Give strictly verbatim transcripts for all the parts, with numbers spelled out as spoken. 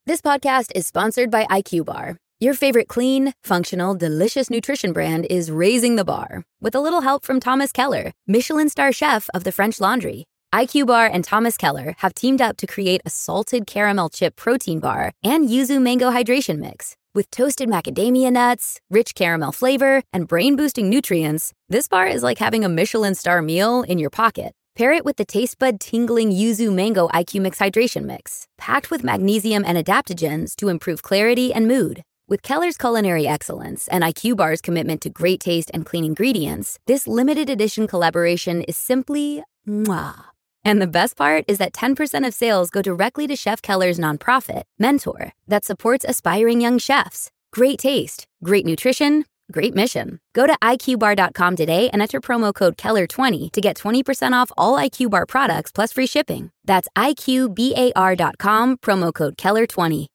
This podcast is sponsored by I Q Bar. Your favorite clean, functional, delicious nutrition brand is raising the bar with a little help from Thomas Keller, Michelin star chef of the French Laundry. I Q Bar and Thomas Keller have teamed up to create a salted caramel chip protein bar and yuzu mango hydration mix. With toasted macadamia nuts, rich caramel flavor, and brain-boosting nutrients, this bar is like having a Michelin star meal in your pocket. Pair it with the taste bud tingling yuzu mango I Q Mix hydration mix, packed with magnesium and adaptogens to improve clarity and mood. With Keller's culinary excellence and I Q Bar's commitment to great taste and clean ingredients, this limited edition collaboration is simply mwah. And the best part is that ten percent of sales go directly to Chef Keller's nonprofit, Mentor, that supports aspiring young chefs. Great taste, great nutrition, great mission. Go to I Q bar dot com today and enter promo code Keller twenty to get twenty percent off all I Q Bar products plus free shipping. That's I Q bar dot com, promo code Keller twenty.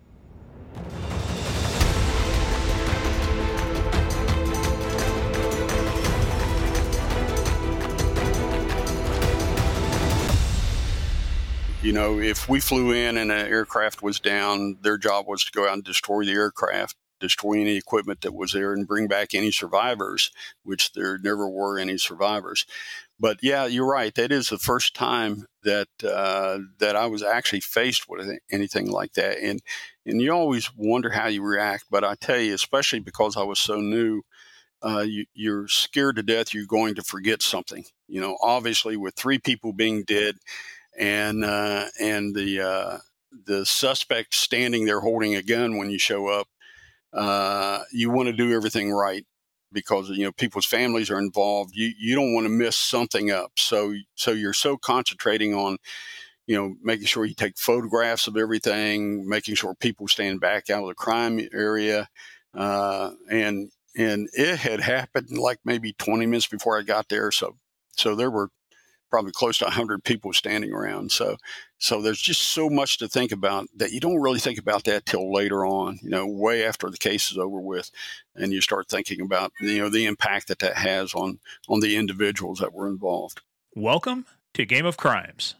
You know, if we flew in and an aircraft was down, their job was to go out and destroy the aircraft, destroy any equipment that was there, and bring back any survivors, which there never were any survivors. But yeah, you're right. That is the first time that uh, that I was actually faced with anything like that. And and you always wonder how you react. But I tell you, especially because I was so new, uh, you, you're scared to death you're going to forget something. You know, obviously with three people being dead, and uh, and the uh, the suspect standing there holding a gun when you show up, uh, you want to do everything right because you know people's families are involved. You you don't want to miss something up. So so you're so concentrating on you know making sure you take photographs of everything, making sure people stand back out of the crime area, uh, and and it had happened like maybe twenty minutes before I got there. So so there were probably close to one hundred people standing around. So so there's just so much to think about that you don't really think about that till later on, you know, way after the case is over with. And you start thinking about, you know, the impact that that has on, on the individuals that were involved. Welcome to Game of Crimes.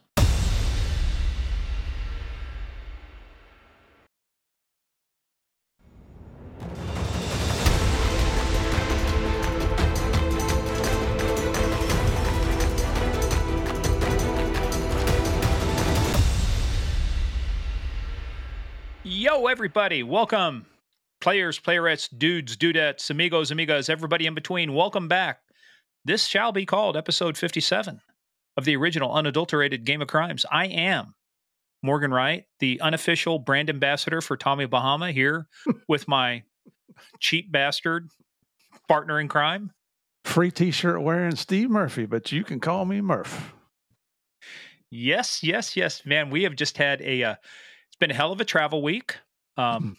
Yo, everybody. Welcome. Players, playerettes, dudes, dudettes, amigos, amigas, everybody in between. Welcome back. This shall be called episode fifty-seven of the original unadulterated Game of Crimes. I am Morgan Wright, the unofficial brand ambassador for Tommy Bahama, here with my cheap bastard partner in crime. Free t-shirt wearing Steve Murphy, but you can call me Murph. Yes, yes, yes. Man, we have just had a... Uh, It's been a hell of a travel week. Um,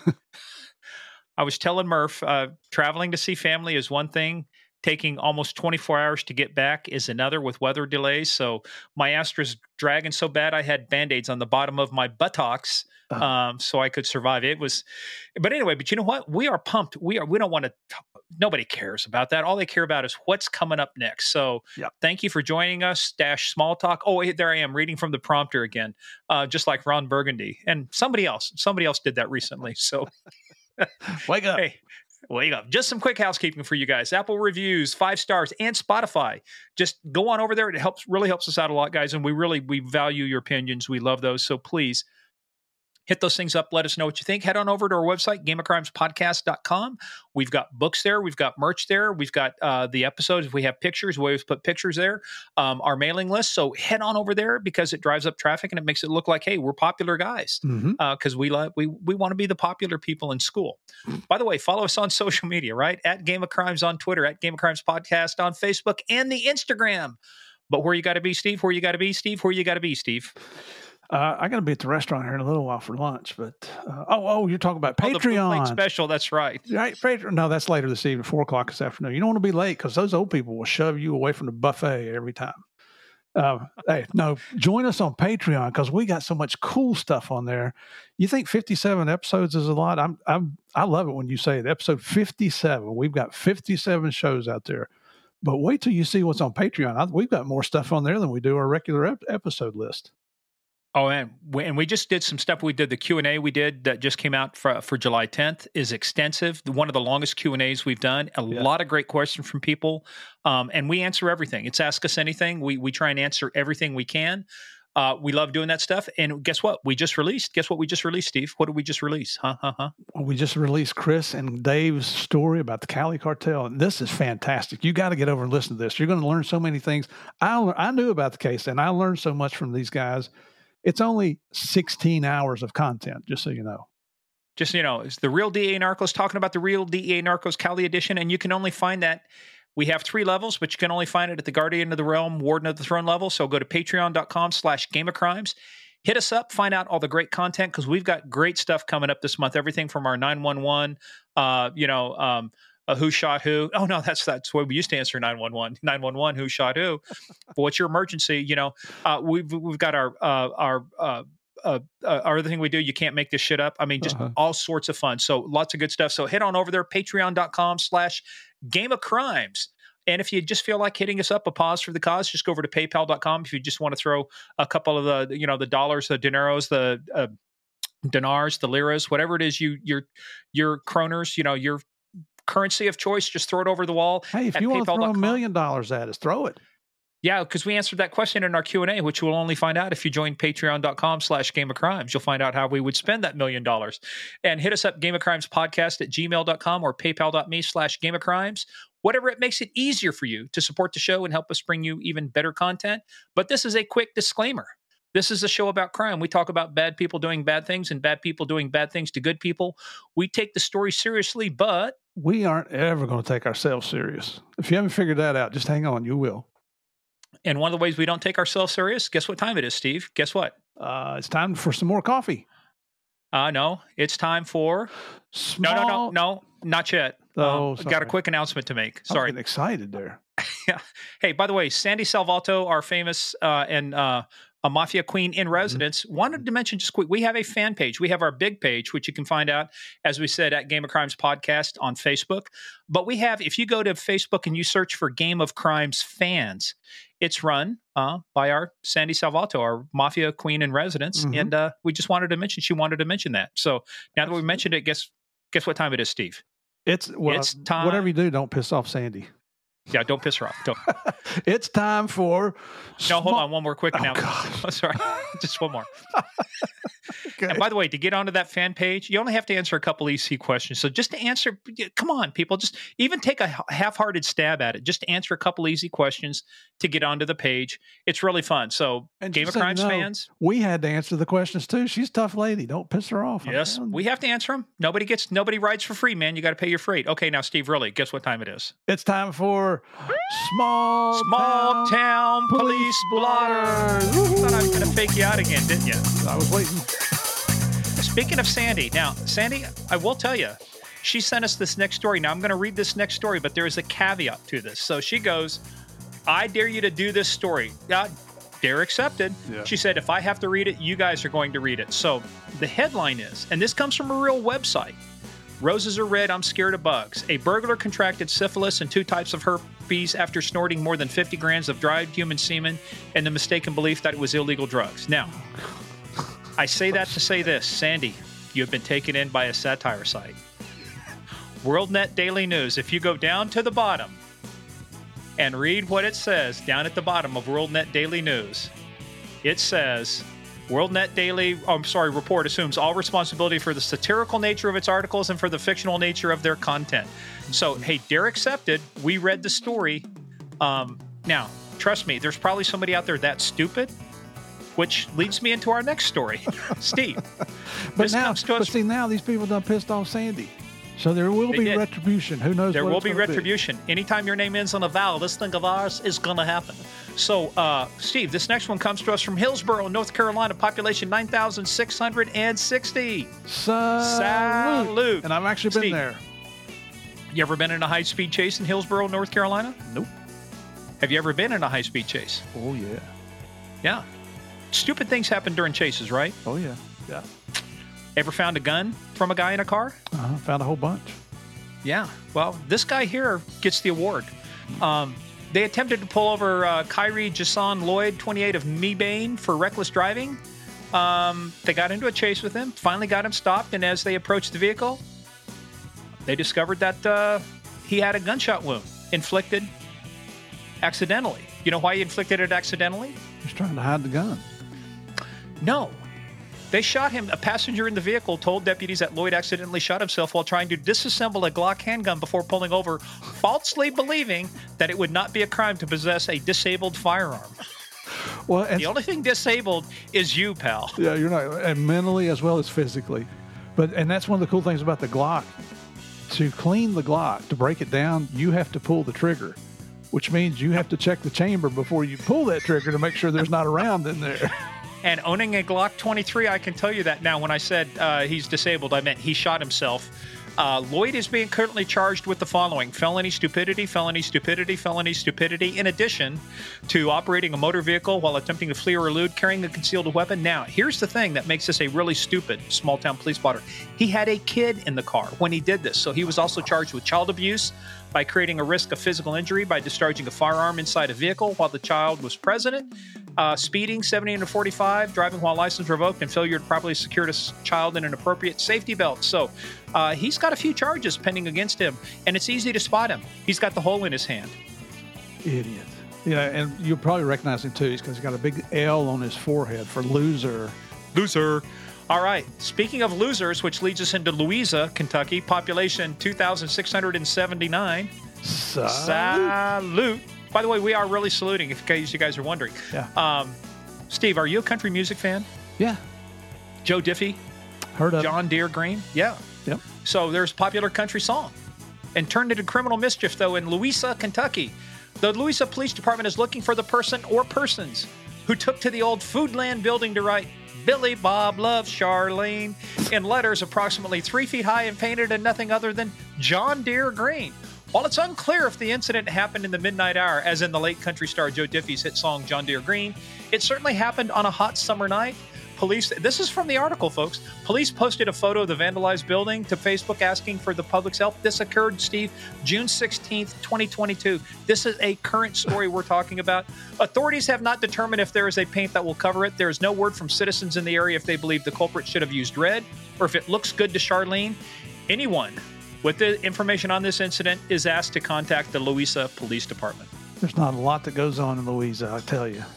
I was telling Murph, uh, traveling to see family is one thing. Taking almost twenty-four hours to get back is another with weather delays. So my ass was dragging so bad I had Band-Aids on the bottom of my buttocks um, so I could survive. It was, but anyway, but you know what? We are pumped. We are, we don't want to, nobody cares about that. All they care about is what's coming up next. So yep. Thank you for joining us. Dash Small Talk. Oh, there I am reading from the prompter again, uh, just like Ron Burgundy and somebody else. Somebody else did that recently. So wake up. Hey, wake up. Just some quick housekeeping for you guys. Apple reviews, five stars, and Spotify. Just go on over there. It helps, really helps us out a lot, guys. And we really, we value your opinions. We love those. So please hit those things up. Let us know what you think. Head on over to our website, game of crimes podcast dot com. We've got books there. We've got merch there. We've got uh, the episodes. If we have pictures, we always put pictures there. Um, our mailing list. So head on over there because it drives up traffic and it makes it look like, hey, we're popular guys because mm-hmm. uh, we, like, we, we want to be the popular people in school. By the way, follow us on social media, right? At Game of Crimes on Twitter, at Game of Crimes Podcast on Facebook and the Instagram. But where you got to be, Steve? Where you got to be, Steve? Where you got to be, Steve? Uh, I got to be at the restaurant here in a little while for lunch, but uh, oh, oh, you're talking about Patreon. Oh, the late special, that's right. Right, Patreon. No, that's later this evening, four o'clock this afternoon. You don't want to be late because those old people will shove you away from the buffet every time. Uh, hey, no, join us on Patreon because we got so much cool stuff on there. You think fifty-seven episodes is a lot? I'm, I'm, I love it when you say it. Episode fifty-seven. We've got fifty-seven shows out there, but wait till you see what's on Patreon. I, we've got more stuff on there than we do our regular ep- episode list. Oh, and we, and we just did some stuff. We did the Q and A we did that just came out for, for July tenth is extensive. One of the longest Q and A's we've done. A yeah. lot of great questions from people. Um, and we answer everything. It's Ask Us Anything. We we try and answer everything we can. Uh, we love doing that stuff. And guess what? We just released. Guess what we just released, Steve? What did we just release? Huh, huh, huh? Well, we just released Chris and Dave's story about the Cali cartel. And this is fantastic. You got to get over and listen to this. You're going to learn so many things. I, I knew about the case, and I learned so much from these guys. It's only sixteen hours of content, just so you know. Just so you know, it's the Real D E A Narcos, talking about the Real D E A Narcos Cali edition, and you can only find that. We have three levels, but you can only find it at the Guardian of the Realm, Warden of the Throne level. So go to patreon.com slash Game of Crimes. Hit us up, find out all the great content, because we've got great stuff coming up this month. Everything from our nine one one, uh, you know, um, uh, who shot who. Oh, no, that's that's the way we used to answer nine one one. nine one one, who shot who. But what's your emergency? You know, uh, we've we've got our uh, our uh, uh, uh, our other thing we do. You can't make this shit up. I mean, just uh-huh. all sorts of fun. So lots of good stuff. So head on over there, patreon.com slash Game of Crimes. And if you just feel like hitting us up, a pause for the cause, just go over to paypal dot com. If you just want to throw a couple of the, you know, the dollars, the dineros, the uh, dinars, the liras, whatever it is, you your your kroners, you know, your currency of choice, just throw it over the wall. Hey, if you want to throw a million dollars at us, throw it. Yeah, because we answered that question in our Q and A, which you'll only find out if you join patreon.com slash Game of Crimes. You'll find out how we would spend that million dollars. And hit us up, Game of Crimes Podcast at gmail dot com or paypal.me slash Game of Crimes. Whatever it makes it easier for you to support the show and help us bring you even better content. But this is a quick disclaimer. This is a show about crime. We talk about bad people doing bad things and bad people doing bad things to good people. We take the story seriously, but we aren't ever going to take ourselves serious. If you haven't figured that out, just hang on. You will. And one of the ways we don't take ourselves serious, guess what time it is, Steve? Guess what? Uh, it's time for some more coffee. Uh, no, it's time for... Small... No, no, no, no, not yet. Oh, um, got a quick announcement to make. Sorry. I was getting excited there. Yeah. Hey, by the way, Sandy Salvato, our famous uh, and uh, a mafia queen in residence, mm-hmm. wanted to mention just quick, we have a fan page. We have our big page, which you can find out, as we said, at Game of Crimes Podcast on Facebook. But we have, if you go to Facebook and you search for Game of Crimes fans, it's run uh, by our Sandy Salvato, our mafia queen in residence. Mm-hmm. And uh, we just wanted to mention, she wanted to mention that. So now that we mentioned it, guess guess what time it is, Steve? It's, well, it's time. Whatever you do, don't piss off Sandy. Yeah, don't piss her off. Don't. It's time for... No, hold on. One more quick announcement. Oh, oh, sorry. Just one more. Okay. And by the way, to get onto that fan page, you only have to answer a couple E C questions. So just to answer, come on, people, just even take a half-hearted stab at it. Just to answer a couple easy questions to get onto the page. It's really fun. So and Game of so Crimes you know, fans. We had to answer the questions too. She's a tough lady. Don't piss her off. Yes, we have to answer them. Nobody gets, nobody rides for free, man. You got to pay your freight. Okay, now, Steve, really, guess what time it is? It's time for Small Small Town, town Police Blotter. Thought I was going to fake you out again, didn't you? I was waiting. Speaking of Sandy, now, Sandy, I will tell you, she sent us this next story. Now, I'm going to read this next story, but there is a caveat to this. So she goes, I dare you to do this story. God, dare accepted. Yeah. She said, if I have to read it, you guys are going to read it. So the headline is, and this comes from a real website, Roses are red, I'm scared of bugs. A burglar contracted syphilis and two types of herpes after snorting more than fifty grams of dried human semen in the mistaken belief that it was illegal drugs. Now, I say that to say this, Sandy, you have been taken in by a satire site. WorldNet Daily News, if you go down to the bottom and read what it says down at the bottom of WorldNet Daily News, it says, WorldNet Daily, oh, I'm sorry, report assumes all responsibility for the satirical nature of its articles and for the fictional nature of their content. So, hey, dare accepted, we read the story. Um, now, trust me, there's probably somebody out there that's stupid, which leads me into our next story. Steve. but now, but see, now these people done pissed off Sandy. So there will they be did. retribution. Who knows There what will it's be gonna retribution. Be. Anytime your name ends on a vowel, this thing of ours is going to happen. So, uh, Steve, this next one comes to us from Hillsborough, North Carolina, population nine thousand six hundred sixty. Salute. Salute. And I've actually been Steve, there. You ever been in a high-speed chase in Hillsborough, North Carolina? Nope. Have you ever been in a high-speed chase? Oh, yeah. Yeah. Stupid things happen during chases, right? Oh, yeah. Yeah. Ever found a gun from a guy in a car? Uh-huh. Found a whole bunch. Yeah. Well, this guy here gets the award. Um, they attempted to pull over uh, Kyrie Jason Lloyd, twenty-eight, of Mebane for reckless driving. Um, they got into a chase with him, finally got him stopped, and as they approached the vehicle, they discovered that uh, he had a gunshot wound inflicted accidentally. You know why he inflicted it accidentally? He's trying to hide the gun. No. They shot him. A passenger in the vehicle told deputies that Lloyd accidentally shot himself while trying to disassemble a Glock handgun before pulling over, falsely believing that it would not be a crime to possess a disabled firearm. Well, and The only thing disabled is you, pal. yeah, you're not, and mentally as well as physically. But and that's one of the cool things about the Glock. To clean the Glock, to break it down, you have to pull the trigger, which means you have to check the chamber before you pull that trigger to make sure there's not a round in there. And owning a Glock twenty-three, I can tell you that now. When I said uh, he's disabled, I meant he shot himself. Uh, Lloyd is being currently charged with the following: felony stupidity, felony stupidity, felony stupidity, in addition to operating a motor vehicle while attempting to flee or elude, carrying a concealed weapon. Now, here's the thing that makes this a really stupid small-town police spotter. He had a kid in the car when he did this, so he was also charged with child abuse by creating a risk of physical injury by discharging a firearm inside a vehicle while the child was present, uh, speeding seventy into forty-five, driving while license revoked, and failure to properly secure a child in an appropriate safety belt. So uh, he's got a few charges pending against him, and it's easy to spot him. He's got the hole in his hand. Idiot. Yeah, and you'll probably recognize him too because he's got a big L on his forehead for loser. Loser. All right. Speaking of losers, which leads us into Louisa, Kentucky, population two thousand six hundred seventy-nine. Salute. Salute. By the way, we are really saluting, in case you guys are wondering. Yeah. Um, Steve, are you a country music fan? Yeah. Joe Diffie? Heard of John Deere Green? Yeah. Yep. So there's a popular country song. And turned into criminal mischief, though, in Louisa, Kentucky. The Louisa Police Department is looking for the person or persons who took to the old Foodland building to write Billy Bob loves Charlene in letters approximately three feet high and painted in nothing other than John Deere Green. While it's unclear if the incident happened in the midnight hour, as in the late country star Joe Diffie's hit song John Deere Green, it certainly happened on a hot summer night. Police, this is from the article, folks. Police posted a photo of the vandalized building to Facebook asking for the public's help. This occurred, Steve, June sixteenth, twenty twenty-two. This is a current story we're talking about. Authorities have not determined if there is a paint that will cover it. There is no word from citizens in the area if they believe the culprit should have used red or if it looks good to Charlene. Anyone with the information on this incident is asked to contact the Louisa Police Department. There's not a lot that goes on in Louisa, I tell you.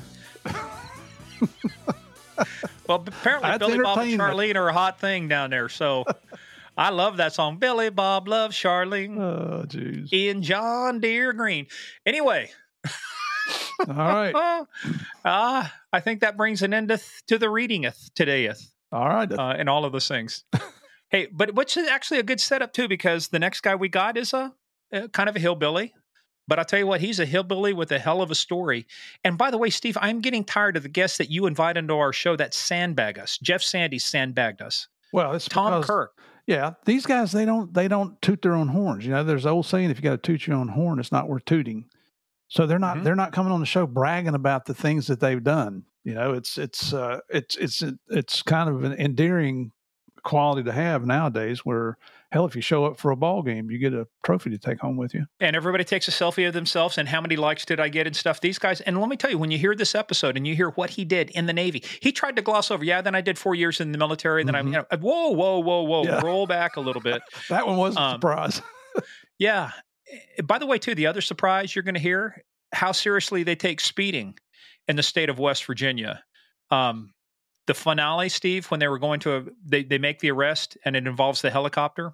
Well, apparently That's Billy Bob and entertainment. Charlene are a hot thing down there. So I love that song. Billy Bob loves Charlene Oh, jeez. in John Deere Green. Anyway, All right. uh, I think that brings an end to, to the readingeth todayeth All right. uh, and all of those things. Hey, but which is actually a good setup too, because the next guy we got is a, a kind of a hillbilly. But I'll tell you what, he's a hillbilly with a hell of a story. And by the way, Steve, I'm getting tired of the guests that you invite into our show that sandbag us. Jeff Sandy sandbagged us. Well, it's Tom because, Kirk. Yeah, these guys they don't they don't toot their own horns. You know, there's an old saying: if you got to toot your own horn, it's not worth tooting. So they're not Mhm. they're not coming on the show bragging about the things that they've done. You know, it's it's uh, it's it's it's kind of an endearing quality to have nowadays. Where hell, if you show up for a ball game, you get a trophy to take home with you. And everybody takes a selfie of themselves and how many likes did I get and stuff. These guys, and let me tell you, when you hear this episode and you hear what he did in the Navy, he tried to gloss over, yeah, then I did four years in the military. Then Mhm. I'm, you know, whoa, whoa, whoa, whoa, Yeah. roll back a little bit. That one was a Um, surprise. Yeah. By the way, too, the other surprise you're going to hear, how seriously they take speeding in the state of West Virginia. Um, the finale, Steve, when they were going to, a, they, they make the arrest and it involves the helicopter.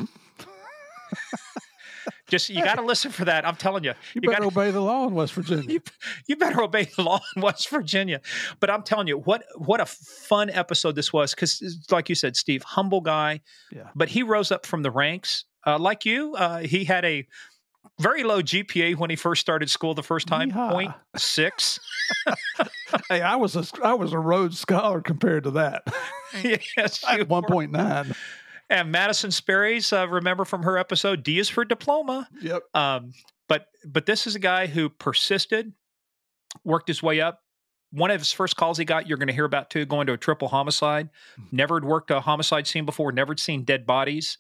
Just, you got to listen for that. I'm telling you. You, you better gotta, obey the law in West Virginia. you, you better obey the law in West Virginia. But I'm telling you, what what a fun episode this was. Because, like you said, Steve, humble guy. Yeah. But he rose up from the ranks. Uh, like you, uh, he had a very low G P A when he first started school the first time, Yeehaw. point six. Hey, I was a I was a Rhodes Scholar compared to that. Yes, I you had one were. point nine. And Madison Sperry's, uh, remember from her episode, D is for diploma. Yep. Um, but but this is a guy who persisted, worked his way up. One of his first calls he got, you're going to hear about too, going to a triple homicide. Never had worked a homicide scene before, never had seen dead bodies.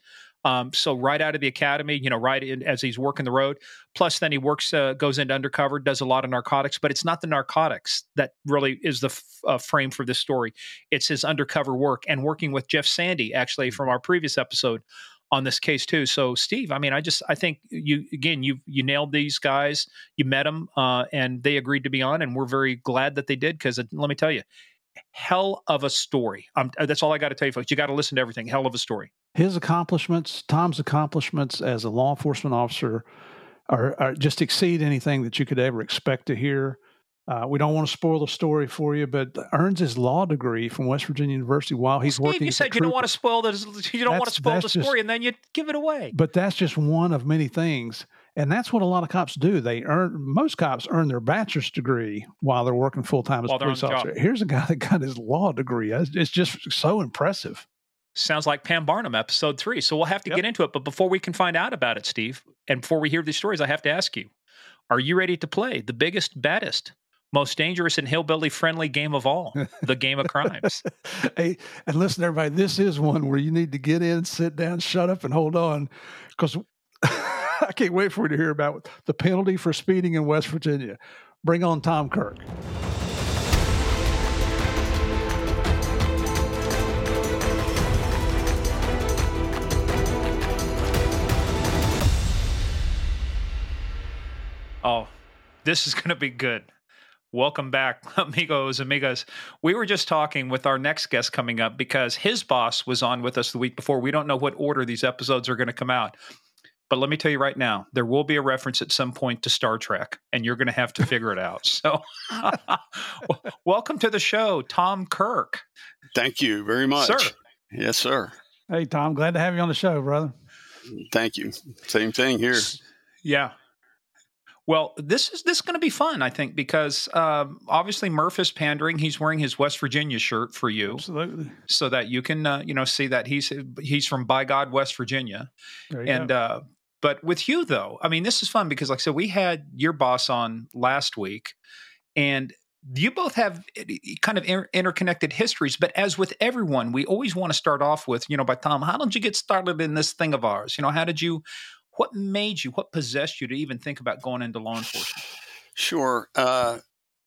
Um, so right out of the academy, you know, right in, as he's working the road. Plus, then he works, uh, goes into undercover, does a lot of narcotics. But it's not the narcotics that really is the f- uh, frame for this story. It's his undercover work and working with Jeff Sandy, actually, from our previous episode on this case too. So, Steve, I mean, I just I think you again you you nailed these guys. You met them, uh, and they agreed to be on, and we're very glad that they did because let me tell you. Hell of a story. Um, that's all I got to tell you, folks. You got to listen to everything. Hell of a story. His accomplishments, Tom's accomplishments as a law enforcement officer, are, are just exceed anything that you could ever expect to hear. Uh, we don't want to spoil the story for you, but earns his law degree from West Virginia University while he's well, Steve, working. You said you don't want to spoil the you don't that's, want to spoil the story, just, and then you give it away. But that's just one of many things, and that's what a lot of cops do. They earn most cops earn their bachelor's degree while they're working full time as while a police officer. Job. Here's a guy that got his law degree. It's just so impressive. Sounds like Pam Barnum, episode three. So we'll have to yep. get into it. But before we can find out about it, Steve, and before we hear these stories, I have to ask you: are you ready to play the biggest, baddest, most dangerous and hillbilly-friendly game of all, the game of crimes? Hey, and listen, everybody, this is one where you need to get in, sit down, shut up, and hold on, because I can't wait for you to hear about the penalty for speeding in West Virginia. Bring on Tom Kirk. Oh, this is going to be good. Welcome back, amigos, amigas. We were just talking with our next guest coming up because his boss was on with us the week before. We don't know what order these episodes are going to come out. But let me tell you right now, there will be a reference at some point to Star Trek, and you're going to have to figure it out. So welcome to the show, Tom Kirk. Thank you very much. Sir. Yes, sir. Hey, Tom, glad to have you on the show, brother. Thank you. Same thing here. Yeah. Well, this is this is going to be fun, I think, because um, obviously Murph is pandering. He's wearing his West Virginia shirt for you, absolutely, so that you can uh, you know see that he's he's from by God, West Virginia. And uh, but with you though, I mean, this is fun because, like I said, we had your boss on last week, and you both have kind of inter- interconnected histories. But as with everyone, we always want to start off with, you know, by Tom, how did you get started in this thing of ours? You know, how did you? What made you, what possessed you to even think about going into law enforcement? Sure. Uh,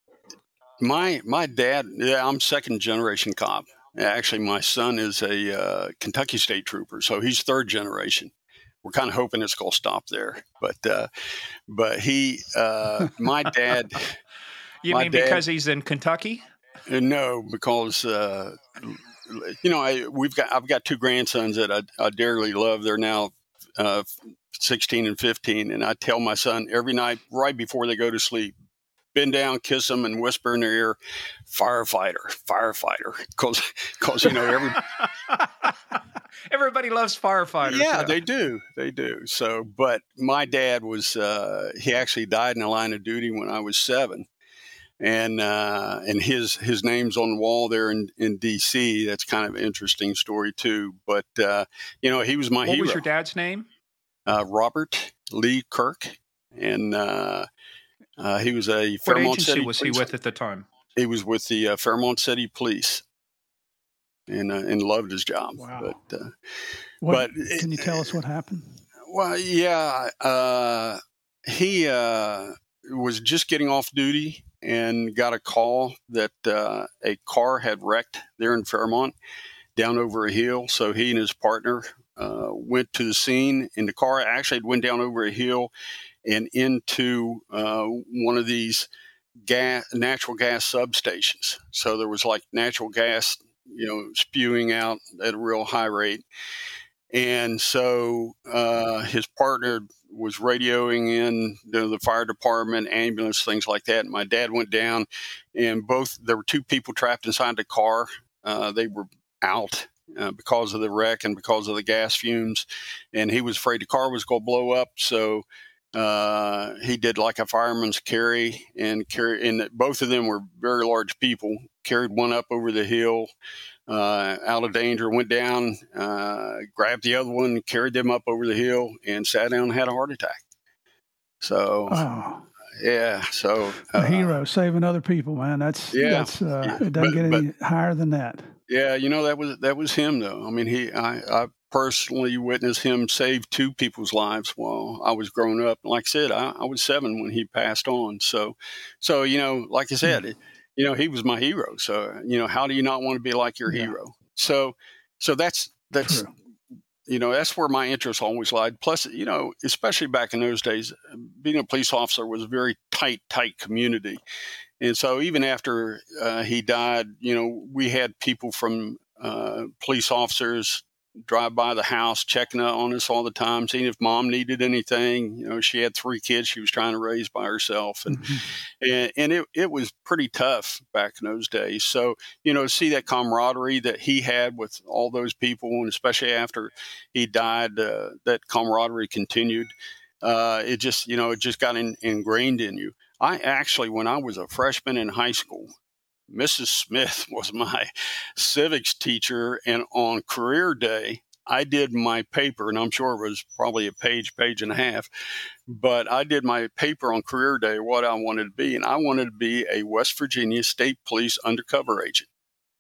my my dad, yeah, I'm second generation cop. Actually, my son is a uh, Kentucky State Trooper, so he's third generation. We're kind of hoping it's going to stop there, but uh, but he, uh, my dad. You my mean dad, because he's in Kentucky? No, because uh, you know I, we've got I've got two grandsons that I, I dearly love. They're now uh, sixteen and fifteen. And I tell my son every night right before they go to sleep, bend down, kiss them, and whisper in their ear, firefighter, firefighter. Because, because you know, every... everybody loves firefighters. Yeah, yeah, they do. They do. So, but my dad was, uh, he actually died in the line of duty when I was seven. And uh, and his his name's on the wall there in, in D C. That's kind of an interesting story, too. But, uh, you know, he was my what hero. What was your dad's name? Uh, Robert Lee Kirk, and uh, uh, he was a what Fairmont agency City was police. he with at the time? He was with the uh, Fairmont City Police, and uh, and loved his job. Wow! But, uh, what, but can you tell us what happened? Well, yeah, uh, he uh, was just getting off duty and got a call that uh, a car had wrecked there in Fairmont, down over a hill. So he and his partner Uh, went to the scene, and the car actually went down over a hill and into uh, one of these gas, natural gas substations. So there was like natural gas, you know, spewing out at a real high rate. And so uh, his partner was radioing in you know, the fire department, ambulance, things like that. And my dad went down, and both there were two people trapped inside the car. Uh, they were out. Uh, because of the wreck and because of the gas fumes, and he was afraid the car was going to blow up. So uh, he did like a fireman's carry and carry, and both of them were very large people. Carried one up over the hill, uh, out of danger. Went down, uh, grabbed the other one, carried them up over the hill, and sat down and had a heart attack. So. Oh. Yeah, so uh, a hero saving other people, man. That's yeah. That's uh, it doesn't but, get any but, higher than that. Yeah, you know that was that was him though. I mean, he I, I personally witnessed him save two people's lives while I was growing up. Like I said, I, I was seven when he passed on. So, so you know, like I said, mm. you know, he was my hero. So, you know, how do you not want to be like your yeah. hero? So, so that's that's. True. You know, that's where my interest always lied. Plus, you know, especially back in those days, being a police officer was a very tight, tight community. And so even after uh, he died, you know, we had people from uh, police officers drive by the house, checking on us all the time, seeing if mom needed anything. You know, she had three kids she was trying to raise by herself. And mm-hmm. and, and it, it was pretty tough back in those days. So, you know, to see that camaraderie that he had with all those people, and especially after he died, uh, that camaraderie continued. Uh, it just, you know, it just got in, ingrained in you. I actually, when I was a freshman in high school, Missus Smith was my civics teacher, and on career day, I did my paper, and I'm sure it was probably a page, page and a half, but I did my paper on career day, what I wanted to be, and I wanted to be a West Virginia State Police undercover agent.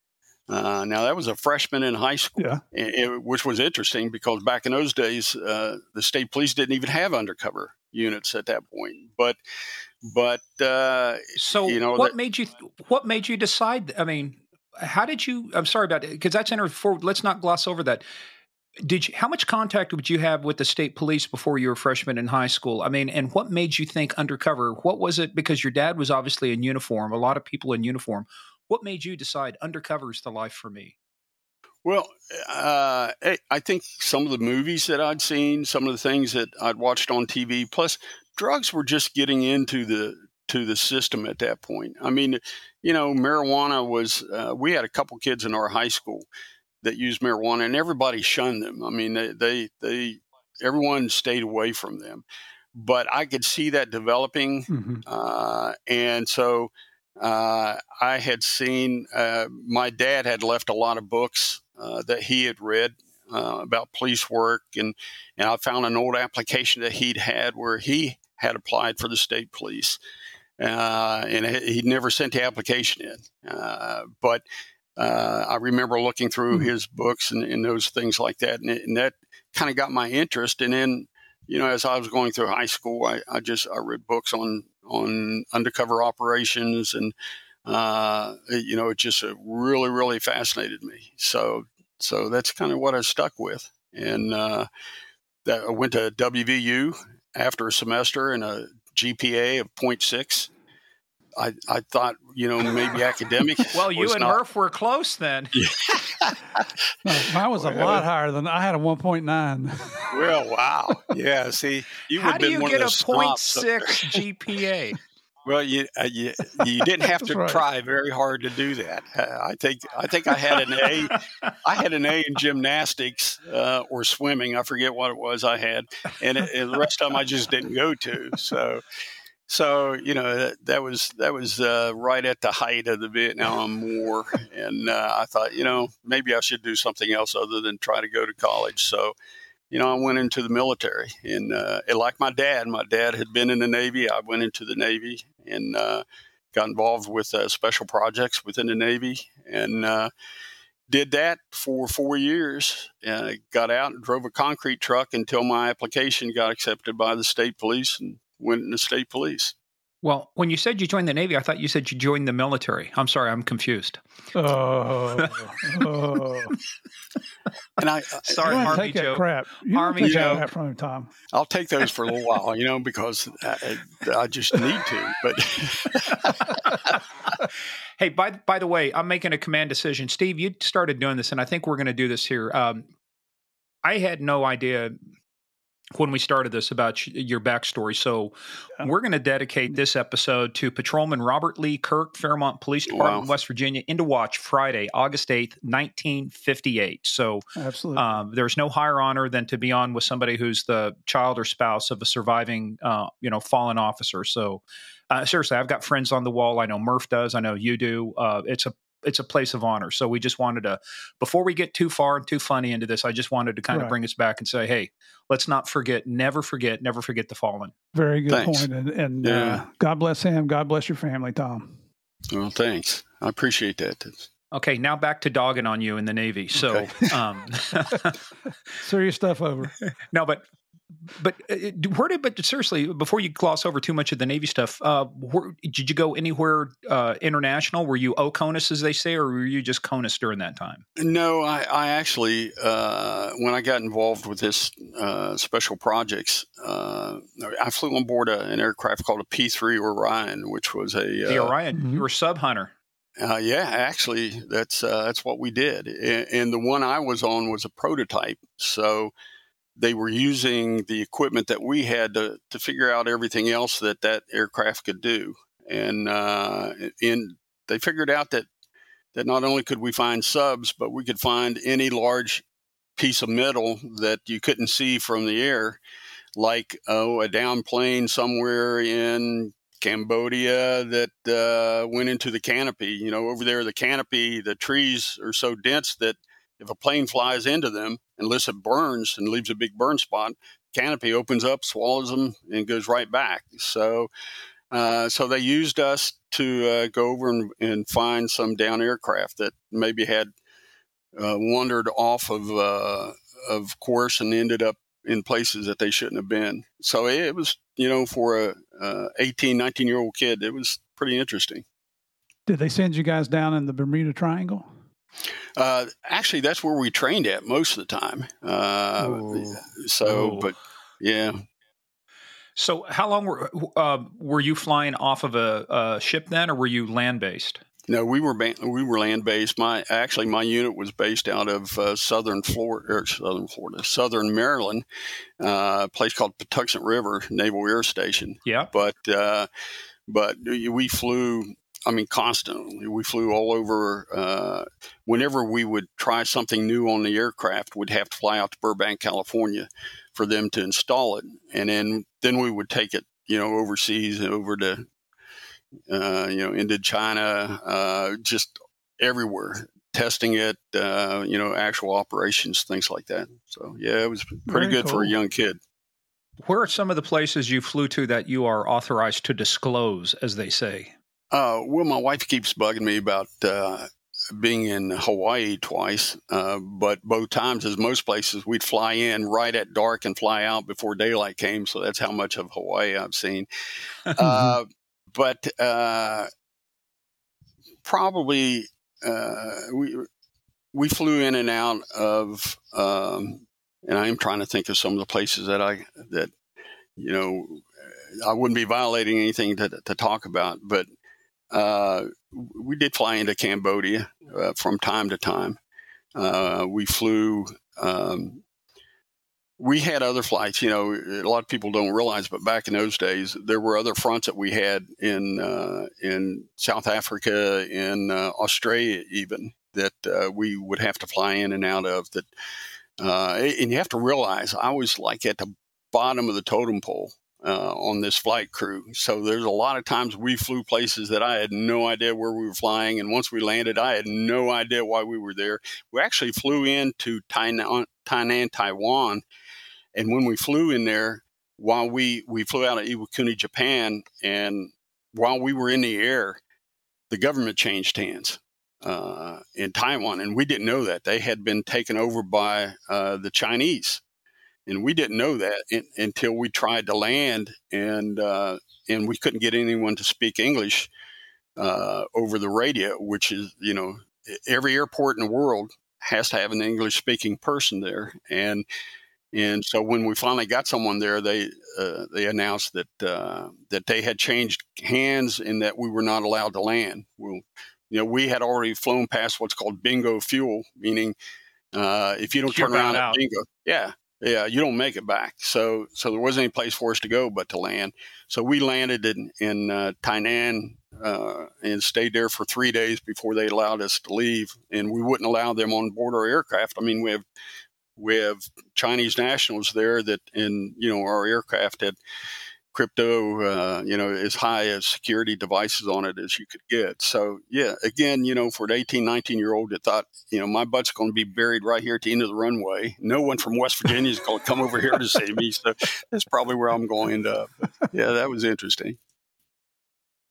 Uh, now, that was a freshman in high school, yeah. it, which was interesting because back in those days, uh, the state police didn't even have undercover units at that point. But, but uh, so you know, what that, made you what made you decide? I mean, how did you? I'm sorry about it because that's in for. Let's not gloss over that. Did you? How much contact would you have with the state police before you were a freshman in high school? I mean, and what made you think undercover? What was it? Because your dad was obviously in uniform. A lot of people in uniform. What made you decide undercover is the life for me? Well, uh, I think some of the movies that I'd seen, some of the things that I'd watched on T V, plus drugs were just getting into the to the system at that point. I mean, you know, marijuana was. Uh, we had a couple kids in our high school that used marijuana, and everybody shunned them. I mean, they they, they everyone stayed away from them. But I could see that developing, mm-hmm. uh, and so. Uh, I had seen, uh, my dad had left a lot of books uh, that he had read uh, about police work. And, and I found an old application that he'd had where he had applied for the state police. Uh, and he'd never sent the application in. Uh, but uh, I remember looking through mm-hmm. his books and, and those things like that. And, it, and that kind of got my interest. And then, you know, as I was going through high school, I, I just, I read books on, on undercover operations, and uh, you know, it just uh, really, really fascinated me. So, so that's kind of what I stuck with, and uh, that I went to W V U after a semester and a G P A of point six. I, I thought, you know, maybe academic. Well, you and not... Murph were close then. No, mine was a well, lot higher than I had a one point nine. Well, wow. Yeah. See, you how would do been you one get of a point six G P A? Well, you, uh, you you didn't have to right. try very hard to do that. Uh, I think I think I had an A. I had an A in gymnastics uh, or swimming. I forget what it was I had, and, it, and the rest of them I just didn't go to. So. So, you know, that, that was that was uh, right at the height of the Vietnam War. And uh, I thought, you know, maybe I should do something else other than try to go to college. So, you know, I went into the military. And, uh, and like my dad, my dad had been in the Navy. I went into the Navy and uh, got involved with uh, special projects within the Navy. And uh, did that for four years. And I got out and drove a concrete truck until my application got accepted by the state police, and went in the state police. Well, when you said you joined the Navy, I thought you said you joined the military. I'm sorry, I'm confused. Oh, oh. And I sorry, you Army take joke. That crap. You Army take joke. That from him, Tom. I'll take those for a little while, you know, because I, I just need to. But hey, by by the way, I'm making a command decision. Steve, you started doing this, and I think we're going to do this here. Um, I had no idea when we started this about your backstory. So yeah. we're going to dedicate this episode to Patrolman Robert Lee Kirk, Fairmont Police Department, wow. West Virginia, into watch Friday, August eighth, nineteen fifty-eight. So absolutely, um, there's no higher honor than to be on with somebody who's the child or spouse of a surviving, uh, you know, fallen officer. So uh, seriously, I've got friends on the wall. I know Murph does. I know you do. Uh, it's a It's a place of honor. So we just wanted to, before we get too far and too funny into this, I just wanted to kind right. of bring us back and say, hey, let's not forget, never forget, never forget the fallen. Very good thanks. point. And, and yeah. uh, God bless him. God bless your family, Tom. Well, thanks. I appreciate that. Okay, now back to dogging on you in the Navy. So, Okay. um, Serious stuff over. no, but but uh, where did but seriously before you gloss over too much of the Navy stuff, uh, where, did you go anywhere uh, international? Were you OCONUS, as they say, or were you just CONUS during that time? No, I, I actually, uh, when I got involved with this uh, special projects, uh, I flew on board a, an aircraft called a P three Orion, which was a The uh, Orion, mhm. you were sub hunter. Uh, yeah, actually, that's uh, that's what we did. And, and the one I was on was a prototype, so they were using the equipment that we had to to figure out everything else that that aircraft could do. And uh, in they figured out that that not only could we find subs, but we could find any large piece of metal that you couldn't see from the air, like oh, a down plane somewhere in Cambodia that uh, went into the canopy. You know, over there, the canopy, the trees are so dense that if a plane flies into them, unless it burns and leaves a big burn spot, canopy opens up, swallows them, and goes right back. So, uh, so they used us to uh, go over and, and find some down aircraft that maybe had uh, wandered off of uh, of course and ended up in places that they shouldn't have been. So it was, you know, for a, a eighteen, nineteen year old kid, it was pretty interesting. Did they send you guys down in the Bermuda Triangle? Uh, actually, that's where we trained at most of the time. Uh, Oh. so, Oh. but yeah. So, how long were uh, were you flying off of a, a ship then, or were you land based? No, we were ba- we were land based. My actually my unit was based out of uh, southern Florida, or southern Florida, southern Maryland, uh, a place called Patuxent River Naval Air Station. Yeah. But uh, but we flew. I mean, constantly. We flew all over. Uh, whenever we would try something new on the aircraft, we'd have to fly out to Burbank, California, for them to install it, and then then we would take it, you know, overseas and over to. Uh, you know, into China, uh, just everywhere, testing it, uh, you know, actual operations, things like that. So, yeah, it was pretty Very good cool. for a young kid. Where are some of the places you flew to that you are authorized to disclose, as they say? Uh, well, my wife keeps bugging me about uh, being in Hawaii twice, uh, but both times, as most places, we'd fly in right at dark and fly out before daylight came. So that's how much of Hawaii I've seen. uh, But uh, probably uh, we we flew in and out of, um, and I am trying to think of some of the places that I that you know I wouldn't be violating anything to to talk about, but uh, we did fly into Cambodia uh, from time to time. Uh, we flew. Um, We had other flights, you know, a lot of people don't realize, but back in those days, there were other fronts that we had in uh, in South Africa, in uh, Australia even, that uh, we would have to fly in and out of. That, uh, and you have to realize, I was like at the bottom of the totem pole uh, on this flight crew. So there's a lot of times we flew places that I had no idea where we were flying. And once we landed, I had no idea why we were there. We actually flew into Tainan, Tainan, Taiwan. And when we flew in there, while we, we flew out of Iwakuni, Japan, and while we were in the air, the government changed hands uh, in Taiwan. And we didn't know that. They had been taken over by uh, the Chinese. And we didn't know that in, until we tried to land, and uh, and we couldn't get anyone to speak English uh, over the radio, which is, you know, every airport in the world has to have an English-speaking person there. And And so when we finally got someone there, they uh, they announced that uh, that they had changed hands and that we were not allowed to land. Well, you know, we had already flown past what's called bingo fuel, meaning uh, if you don't You're turn around bowed at out. bingo, yeah, yeah, you don't make it back. So so there wasn't any place for us to go but to land. So we landed in in uh, Tainan uh, and stayed there for three days before they allowed us to leave. And we wouldn't allow them on board our aircraft. I mean, we have. We have Chinese nationals there that, in you know, our aircraft had crypto, uh, you know, as high as security devices on it as you could get. So, yeah, again, you know, for an eighteen, nineteen year old that thought, you know, my butt's going to be buried right here at the end of the runway. No one from West Virginia is going to come over here to save me. So that's probably where I'm going to end up. But, yeah, that was interesting.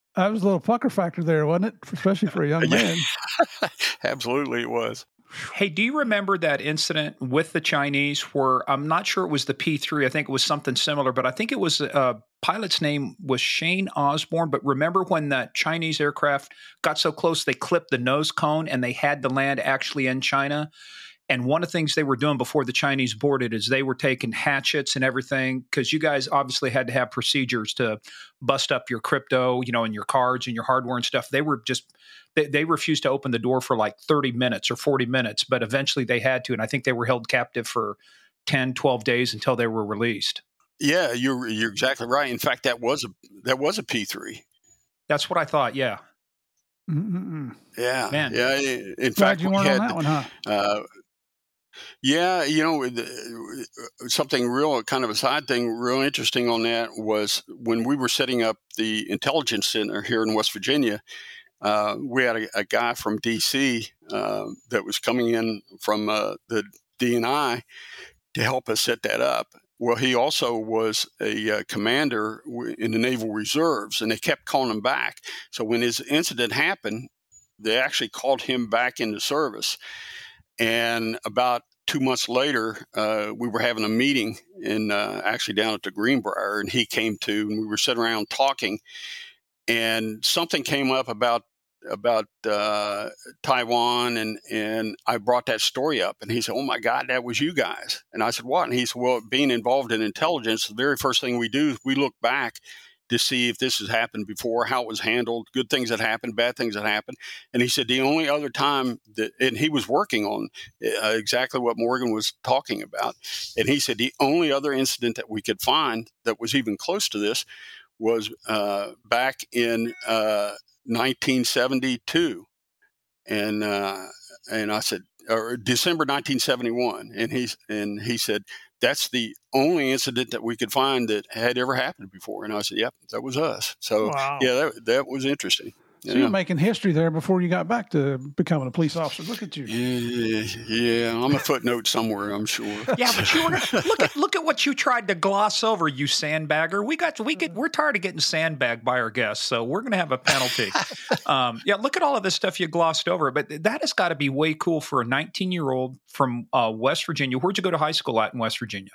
That was a little pucker factor there, wasn't it? Especially for a young man. Absolutely, it was. Hey, do you remember that incident with the Chinese where I'm not sure it was the P three. I think it was something similar, but I think it was uh, pilot's name was Shane Osborne. But remember when that Chinese aircraft got so close, they clipped the nose cone and they had to land actually in China? And one of the things they were doing before the Chinese boarded is they were taking hatchets and everything, because you guys obviously had to have procedures to bust up your crypto, you know, and your cards and your hardware and stuff. They were just, they, they refused to open the door for like thirty minutes or forty minutes, but eventually they had to. And I think they were held captive for ten, twelve days until they were released. Yeah, you're you're exactly right. In fact, that was a that was a P three. That's what I thought. Yeah. Mm-mm. Yeah. Man. Yeah. In Glad fact, you we weren't had, on that one, huh? Uh, yeah, you know, the- something real, kind of a side thing, real interesting on that was when we were setting up the intelligence center here in West Virginia. Uh, we had a, a guy from D C uh, that was coming in from uh, the D N I to help us set that up. Well, he also was a uh, commander w- in the Naval Reserves, and they kept calling him back. So when his incident happened, they actually called him back into service. And about two months later, uh, we were having a meeting in uh, actually down at the Greenbrier, and he came to, and we were sitting around talking, and something came up about about uh, Taiwan, and and I brought that story up, and he said, "Oh my God, that was you guys." And I said, "What?" And he said, "Well, being involved in intelligence, the very first thing we do is we look back to see if this has happened before, how it was handled, good things that happened, bad things that happened." And he said the only other time that, and he was working on uh, exactly what Morgan was talking about, and he said the only other incident that we could find that was even close to this was uh, back in uh, nineteen seventy-two, and uh, and I said, or December nineteen seventy-one, and he and he said that's the only incident that we could find that had ever happened before. And I said, yep, that was us. So Wow. yeah, that that was interesting. So Yeah. you're making history there before you got back to becoming a police officer. Look at you. Yeah, yeah, I'm a footnote somewhere, I'm sure. Yeah, but you were look at look at what you tried to gloss over, you sandbagger. We got we get we're tired of getting sandbagged by our guests, so we're going to have a penalty. um, yeah, look at all of this stuff you glossed over, but that has got to be way cool for a nineteen year old from uh, West Virginia. Where'd you go to high school at in West Virginia?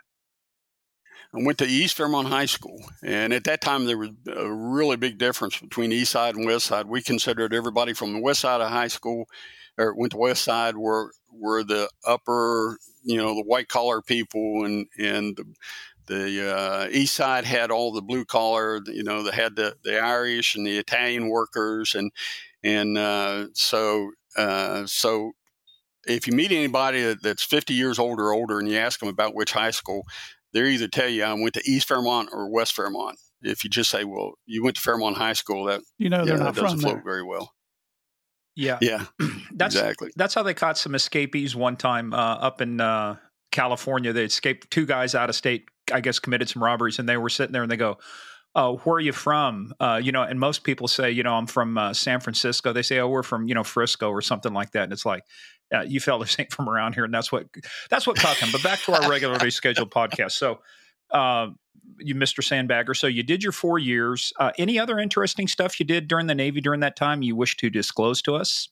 I went to East Fairmont High School, and at that time there was a really big difference between East Side and West Side. We considered everybody from the West Side of high school, or went to West Side, were were the upper, you know, the white collar people, and and the, the uh, East Side had all the blue collar, you know, they had the the Irish and the Italian workers, and and uh, so uh, so. If you meet anybody that's fifty years old or older and you ask them about which high school, they either tell you I went to East Fairmont or West Fairmont. If you just say, well, you went to Fairmont High School, that, You know they're yeah, not that doesn't from float there. very well. Yeah, Yeah, that's exactly. that's how they caught some escapees one time uh, up in uh, California. They escaped two guys out of state, I guess, committed some robberies, and they were sitting there and they go, "Oh, where are you from?" Uh, you know, and most people say, you know, I'm from uh, San Francisco. They say, "Oh, we're from, you know, Frisco or something like that." And it's like, uh, you fellas ain't from around here, and that's what that's what caught them. But back to our regularly scheduled podcast. So, uh, you, Mister Sandbagger, so you did your four years. Uh, any other interesting stuff you did during the Navy during that time you wish to disclose to us?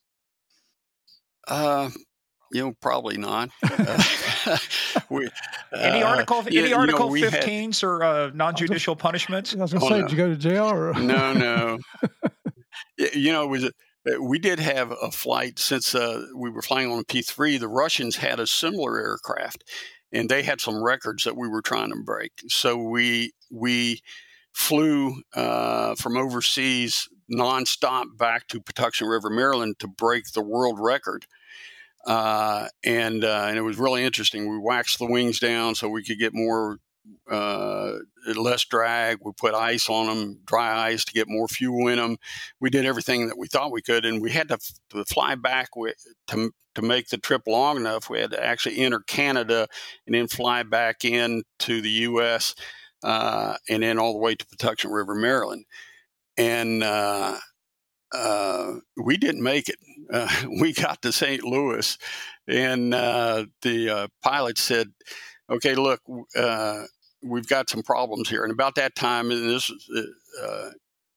Uh, you know, probably not. Uh, we, Any uh, article, yeah, any you know, article we had- fifteens or uh, non-judicial punishments? I was going to Oh, say, no. did you go to jail? Or? No, no. Y- You know, it was a, we did have a flight since uh, we were flying on a P three. The Russians had a similar aircraft, and they had some records that we were trying to break. So we we flew uh, from overseas nonstop back to Patuxent River, Maryland, to break the world record. Uh, and uh, and it was really interesting. We waxed the wings down so we could get more. Uh, less drag. We put ice on them, dry ice, to get more fuel in them. We did everything that we thought we could, and we had to, to fly back with, to to make the trip long enough. We had to actually enter Canada and then fly back in to the U S uh, and then all the way to Patuxent River, Maryland. And uh, uh, we didn't make it. Uh, we got to Saint Louis, and uh, the uh, pilot said, okay, look, uh, we've got some problems here. And about that time, and this uh,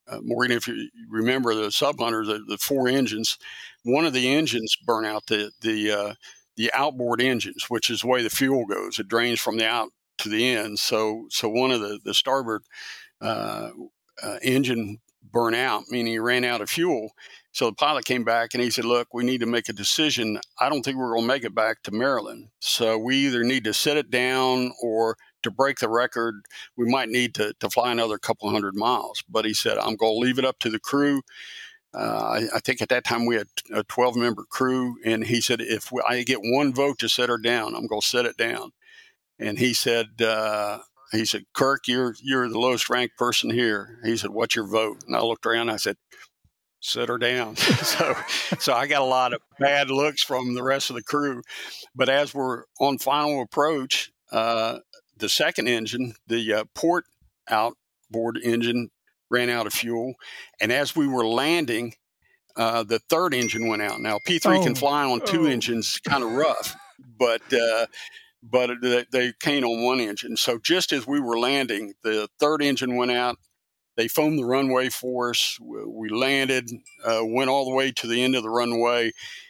uh, Maureen, if you remember the Sub Hunter, the, the four engines, one of the engines burn out the the uh, the outboard engines, which is the way the fuel goes. It drains from the out to the end. So so one of the the starboard uh, uh, engine burn out, meaning he ran out of fuel. So the pilot came back and he said, look, we need to make a decision. I don't think we're going to make it back to Maryland. So we either need to set it down, or to break the record, we might need to, to fly another couple hundred miles. But he said, I'm going to leave it up to the crew. Uh, I, I think at that time we had a twelve-member crew. And he said, if we, I get one vote to set her down, I'm going to set it down. And he said, uh, he said, Kirk, you're you're the lowest ranked person here. He said, what's your vote? And I looked around and I said, sit her down. so so I got a lot of bad looks from the rest of the crew. But as we're on final approach, uh, the second engine, the uh, port outboard engine, ran out of fuel. And as we were landing, uh, the third engine went out. Now, P three oh. can fly on two oh. engines, kind of rough, but uh, but they, they came on one engine. So just as we were landing, the third engine went out. They foamed the runway for us. We landed, uh, went all the way to the end of the runway,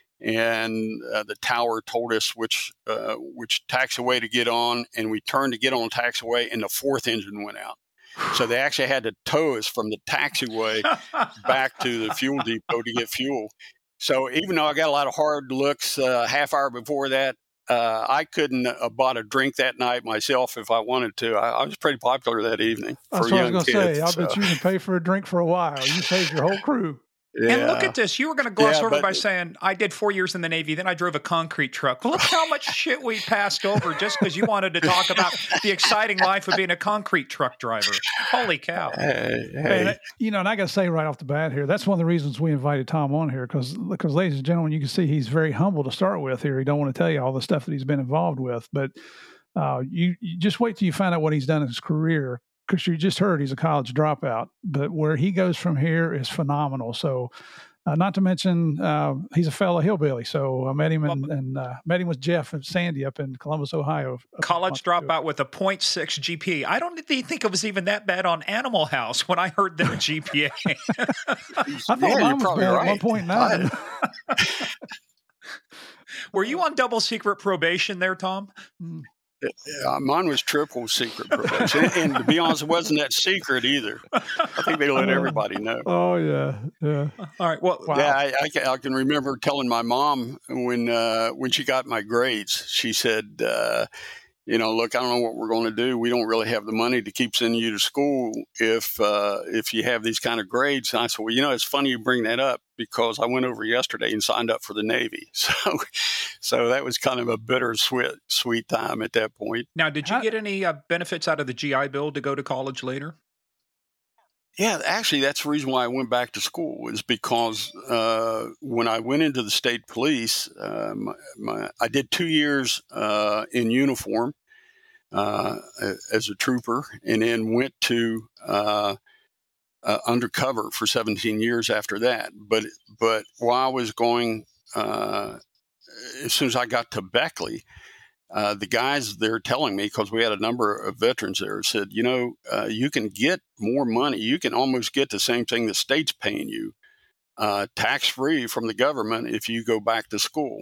and uh, the tower told us which uh, which taxiway to get on, and we turned to get on the taxiway, and the fourth engine went out. So they actually had to tow us from the taxiway back to the fuel depot to get fuel. So even though I got a lot of hard looks uh, half hour before that, Uh, I couldn't have bought a drink that night myself if I wanted to. I, I was pretty popular that evening for That's what young I was going to kids. say. I so. bet you can pay for a drink for a while. You saved your whole crew. Yeah. And look at this. You were going to gloss yeah, over but, by saying, I did four years in the Navy, then I drove a concrete truck. Look how much shit we passed over just because you wanted to talk about the exciting life of being a concrete truck driver. Holy cow. Hey, hey. And, you know, and I got to say right off the bat here, that's one of the reasons we invited Tom on here, because, because ladies and gentlemen, you can see he's very humble to start with here. He don't want to tell you all the stuff that he's been involved with, but uh, you, you just wait till you find out what he's done in his career, because you just heard he's a college dropout, but where he goes from here is phenomenal. So, Uh, not to mention, uh, he's a fellow hillbilly. So I met him and, and uh, met him with Jeff and Sandy up in Columbus, Ohio. College dropout with a point six G P A. I don't think it was even that bad on Animal House when I heard their G P A. I thought yeah, mine was bad right. at one point nine. Were you on double secret probation there, Tom? Yeah, mine was triple secret probation. and, and to be honest, it wasn't that secret either. I think they let everybody know. Oh, yeah. Yeah. All right. Well, wow. yeah, I, I, can, I can remember telling my mom when uh, when she got my grades, she said, uh, you know, look, I don't know what we're going to do. We don't really have the money to keep sending you to school if uh, if you have these kind of grades. And I said, well, you know, it's funny you bring that up, because I went over yesterday and signed up for the Navy. So so that was kind of a bittersweet sweet time at that point. Now, did you get any uh, benefits out of the G I Bill to go to college later? Yeah, actually, that's the reason why I went back to school, was because uh, when I went into the state police, uh, my, my, I did two years uh, in uniform uh, as a trooper, and then went to uh, uh, undercover for seventeen years after that. But but while I was going, uh, as soon as I got to Beckley, Uh, the guys there telling me, because we had a number of veterans there, said, you know, uh, you can get more money. You can almost get the same thing the state's paying you, uh, tax-free from the government if you go back to school.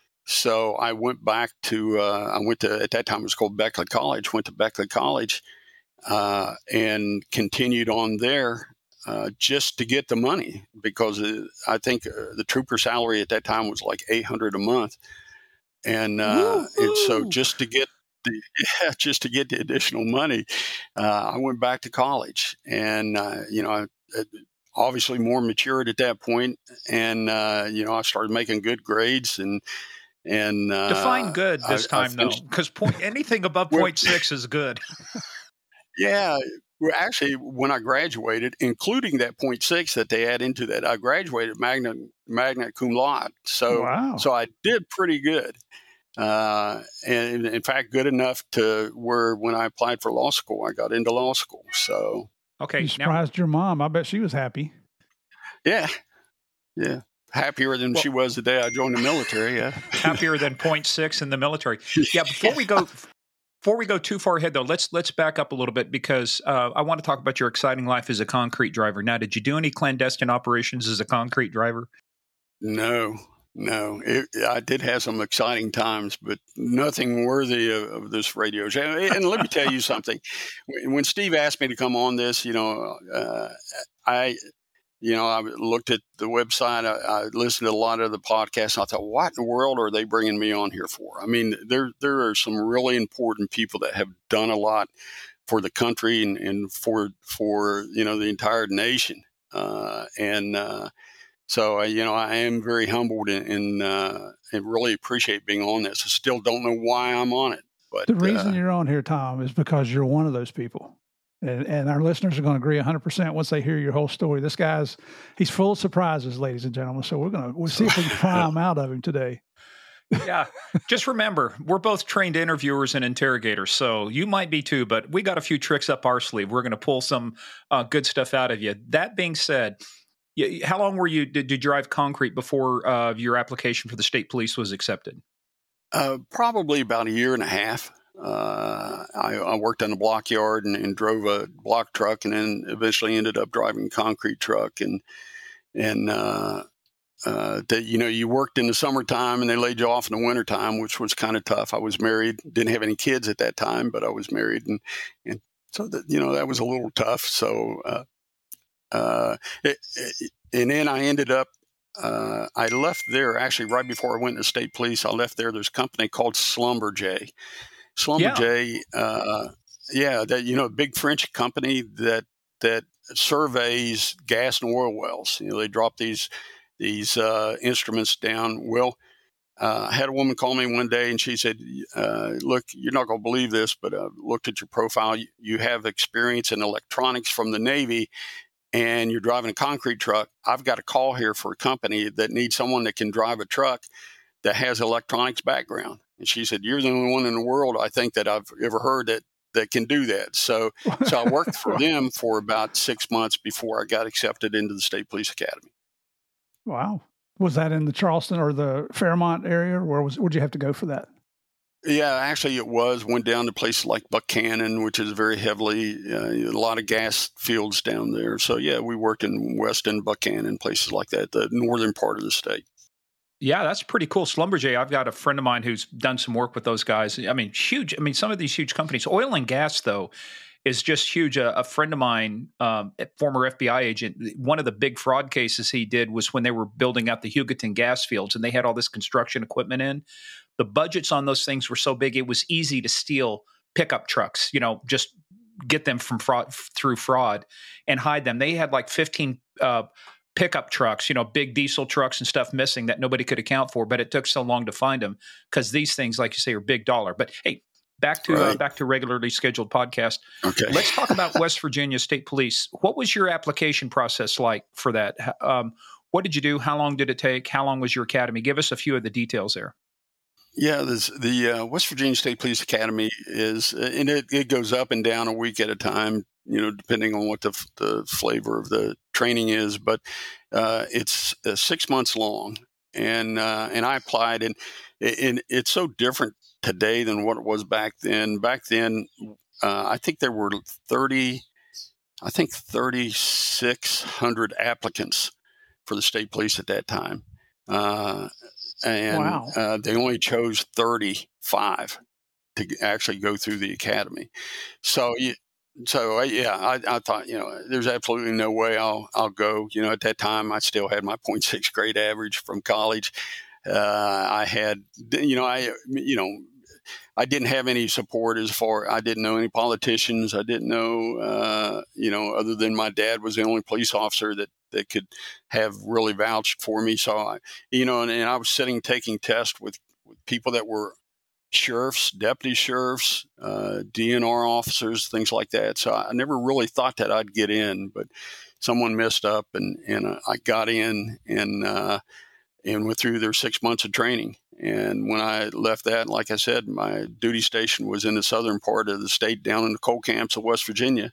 So I went back to, uh, I went to, at that time it was called Beckley College, went to Beckley College uh, and continued on there uh, just to get the money, because uh, I think uh, the trooper salary at that time was like eight hundred dollars a month. And, uh, and so just to get the, yeah, just to get the additional money, uh, I went back to college, and, uh, you know, I, obviously more matured at that point. And, uh, you know, I started making good grades, and, and, uh, define good this I, time I though, because point, anything above point six is good. Yeah. Well, actually, when I graduated, including that point six that they add into that, I graduated magna magna cum laude. So, wow. so I did pretty good, uh, and in fact, good enough to where when I applied for law school, I got into law school. So, okay, you surprised now, your mom. I bet she was happy. Yeah, yeah, happier than well, she was the day I joined the military. Yeah, happier than point six in the military. Yeah. Before we go. before we go too far ahead, though, let's let's back up a little bit because uh, I want to talk about your exciting life as a concrete driver. Now, did you do any clandestine operations as a concrete driver? No, no. It, I did have some exciting times, but nothing worthy of, of this radio show. And let me tell you something. When Steve asked me to come on this, you know, uh, I, you know, I looked at the website. I, I listened to a lot of the podcasts. And I thought, what in the world are they bringing me on here for? I mean, there there are some really important people that have done a lot for the country and, and for for you know the entire nation. Uh, and uh, So, uh, you know, I am very humbled and, and, uh, and really appreciate being on this. I still don't know why I'm on it. But the reason uh, you're on here, Tom, is because you're one of those people. And, and our listeners are going to agree one hundred percent once they hear your whole story. This guy's, he's full of surprises, ladies and gentlemen. So we're going to we'll see if we can pry them out of him today. Yeah. Just remember, we're both trained interviewers and interrogators. So you might be too, but we got a few tricks up our sleeve. We're going to pull some uh, good stuff out of you. That being said, Yeah, how long were you, did you drive concrete before uh, your application for the state police was accepted? uh, probably about a year and a half. Uh, I, I worked on a block yard and, and drove a block truck and then eventually ended up driving a concrete truck. And, and uh, uh, that, you know, you worked in the summertime and they laid you off in the wintertime, which was kind of tough. I was married, didn't have any kids at that time, but I was married. And, and so, that, you know, that was a little tough. So, uh, Uh, it, it, and then I ended up, uh, I left there actually right before I went to state police. I left there. There's a company called Schlumberger. Schlumberger, yeah, uh, yeah that, you know, a big French company that, that surveys gas and oil wells. You know, they drop these, these, uh, instruments down. Well, uh, I had a woman call me one day and she said, uh, look, you're not going to believe this, but I looked at your profile. You, you have experience in electronics from the Navy, and you're driving a concrete truck. I've got a call here for a company that needs someone that can drive a truck that has electronics background. And she said, you're the only one in the world I think that I've ever heard that that can do that. So so I worked for them for about six months before I got accepted into the State Police Academy. Wow. Was that in the Charleston or the Fairmont area? Where was where'd you have to go for that? Yeah, actually it was. Went down to places like Buchanan, which is very heavily, uh, a lot of gas fields down there. So, yeah, we worked in Weston, Buchanan, places like that, the northern part of the state. Yeah, that's pretty cool. Schlumberger, I've got a friend of mine who's done some work with those guys. I mean, huge. I mean, some of these huge companies, oil and gas, though, is just huge. A, a friend of mine, um, a former F B I agent, one of the big fraud cases he did was when they were building out the Hugoton gas fields and they had all this construction equipment in. The budgets on those things were so big, it was easy to steal pickup trucks, you know, just get them from fraud through fraud and hide them. They had like fifteen uh, pickup trucks, you know, big diesel trucks and stuff missing that nobody could account for, but it took so long to find them because these things, like you say, are big dollar. But hey, back to right. uh, back to regularly scheduled podcast. Okay. Let's talk about West Virginia State Police. What was your application process like for that? Um, what did you do? How long did it take? How long was your academy? Give us a few of the details there. Yeah, this, the uh, West Virginia State Police Academy is, and it, it goes up and down a week at a time, you know, depending on what the, the flavor of the training is. But uh, it's uh, six months long, and uh, and I applied, and, and it's so different today than what it was back then. Back then, uh, I think there were thirty, I think thirty-six hundred applicants for the state police at that time. Uh, And wow. uh, they only chose thirty-five to actually go through the academy. So, so yeah, I, I thought, you know, there's absolutely no way I'll I'll go. You know, at that time, I still had my point six grade average from college. Uh, I had, you know, I, you know, I didn't have any support as far. I didn't know any politicians. I didn't know, uh, you know, other than my dad was the only police officer that. that could have really vouched for me. So, I, you know, and, and I was sitting taking tests with, with people that were sheriffs, deputy sheriffs, uh, D N R officers, things like that. So I never really thought that I'd get in, but someone messed up and, and uh, I got in and, uh, and went through their six months of training. And when I left that, like I said, my duty station was in the southern part of the state down in the coal camps of West Virginia.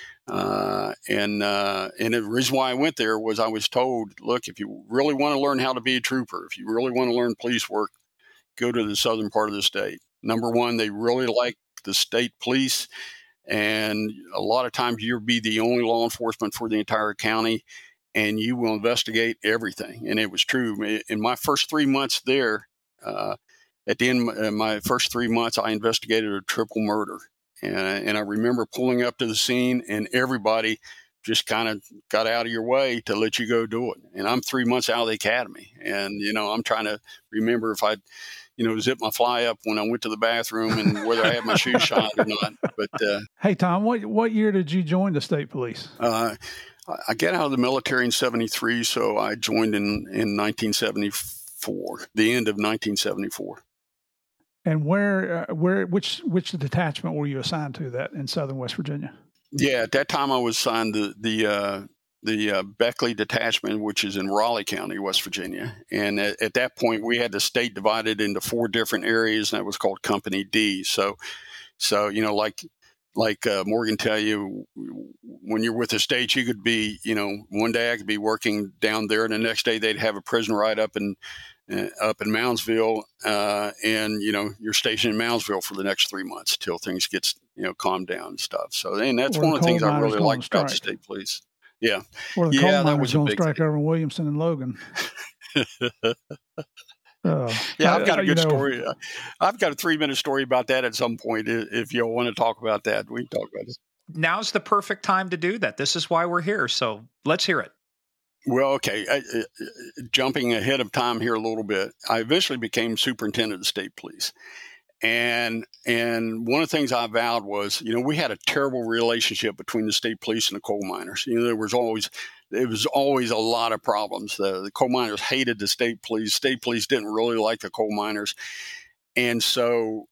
Uh, and, uh, and the reason why I went there was I was told, look, if you really want to learn how to be a trooper, if you really want to learn police work, go to the southern part of the state. Number one, they really like the state police, and a lot of times you'll be the only law enforcement for the entire county, and you will investigate everything. And it was true. In my first three months there, uh, at the end of my first three months, I investigated a triple murder. And, and I remember pulling up to the scene, and everybody just kind of got out of your way to let you go do it. And I'm three months out of the academy. And, you know, I'm trying to remember if I'd, you know, zip my fly up when I went to the bathroom and whether I had my shoes shined or not. But uh, hey, Tom, what what year did you join the state police? Uh, I got out of the military in seventy-three, so I joined in, in nineteen seventy-four, the end of nineteen seventy-four. And where, uh, where, which, which detachment were you assigned to that in Southern West Virginia? Yeah, at that time I was assigned the the uh, the uh, Beckley Detachment, which is in Raleigh County, West Virginia. And at, at that point, we had the state divided into four different areas, and that was called Company D. So, so you know, like like uh, Morgan tell you, when you're with the state, you could be, you know, one day I could be working down there, and the next day they'd have a prison right up in uh, up in Moundsville, uh, and you know, you're stationed in Moundsville for the next three months till things get, you know, calmed down and stuff. So, and that's or one of the things I really like about the strike. state police. Yeah, or the yeah, coal that was a going big strike thing. over in Williamson and Logan. uh, yeah, I've got a good you know, story. I've got a three-minute story about that at some point. If you want to talk about that, we can talk about it. Now's the perfect time to do that. This is why we're here. So let's hear it. Well, okay. I, uh, jumping ahead of time here a little bit, I eventually became superintendent of the state police. And and one of the things I vowed was, you know, we had a terrible relationship between the state police and the coal miners. You know, there was always there was always a lot of problems. The, the coal miners hated the state police. State police didn't really like the coal miners. And so